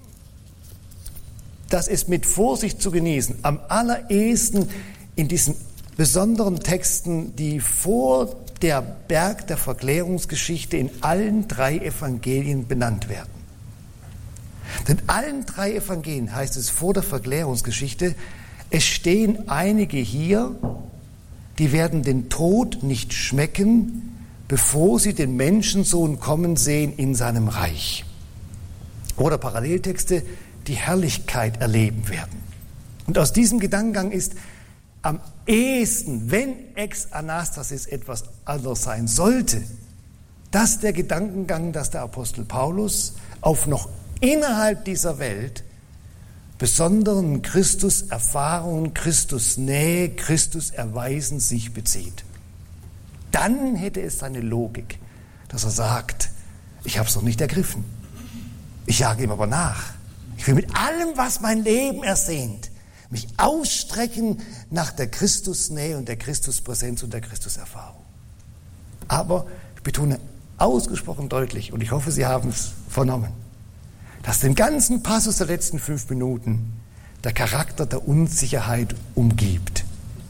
das ist mit Vorsicht zu genießen, am allerersten in diesen besonderen Texten, die vor der Berg der Verklärungsgeschichte in allen 3 Evangelien benannt werden. Denn in allen 3 Evangelien heißt es vor der Verklärungsgeschichte, es stehen einige hier, die werden den Tod nicht schmecken, bevor sie den Menschensohn kommen sehen in seinem Reich. Oder Paralleltexte, die Herrlichkeit erleben werden. Und aus diesem Gedankengang ist am ehesten, wenn Ex-Anastasis etwas anderes sein sollte, das der Gedankengang, dass der Apostel Paulus auf noch innerhalb dieser Welt besonderen Christus-Erfahrungen, Christus-Nähe, Christus-Erweisen sich bezieht. Dann hätte es seine Logik, dass er sagt, ich habe es noch nicht ergriffen, ich jage ihm aber nach. Ich will mit allem, was mein Leben ersehnt, mich ausstrecken nach der Christusnähe und der Christuspräsenz und der Christuserfahrung. Aber, ich betone, ausgesprochen deutlich, und ich hoffe, Sie haben es vernommen, dass den ganzen Passus der letzten 5 Minuten der Charakter der Unsicherheit umgibt.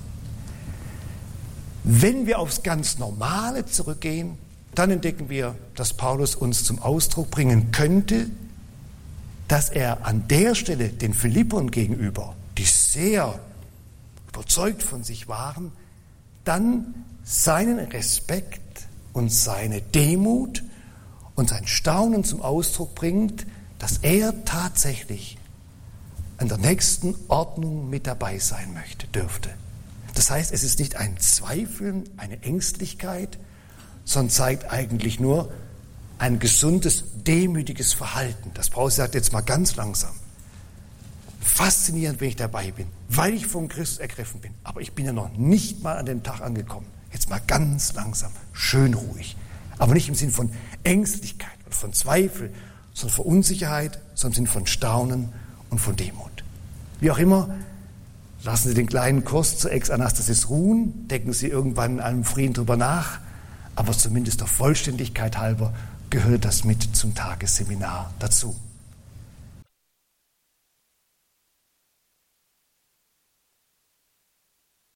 Wenn wir aufs ganz Normale zurückgehen, dann entdecken wir, dass Paulus uns zum Ausdruck bringen könnte, dass er an der Stelle den Philippern gegenüber, die sehr überzeugt von sich waren, dann seinen Respekt und seine Demut und sein Staunen zum Ausdruck bringt, dass er tatsächlich an der nächsten Ordnung mit dabei sein dürfte. Das heißt, es ist nicht ein Zweifeln, eine Ängstlichkeit, sondern zeigt eigentlich nur ein gesundes, demütiges Verhalten. Das Paulus sagt jetzt mal ganz langsam. Faszinierend, wenn ich dabei bin, weil ich von Christus ergriffen bin. Aber ich bin ja noch nicht mal an dem Tag angekommen. Jetzt mal ganz langsam, schön ruhig. Aber nicht im Sinn von Ängstlichkeit und von Zweifel, sondern von Unsicherheit, sondern im Sinn von Staunen und von Demut. Wie auch immer, lassen Sie den kleinen Kurs zur Ex-Anastasis ruhen, denken Sie irgendwann in einem Frieden drüber nach, aber zumindest der Vollständigkeit halber gehört das mit zum Tagesseminar dazu.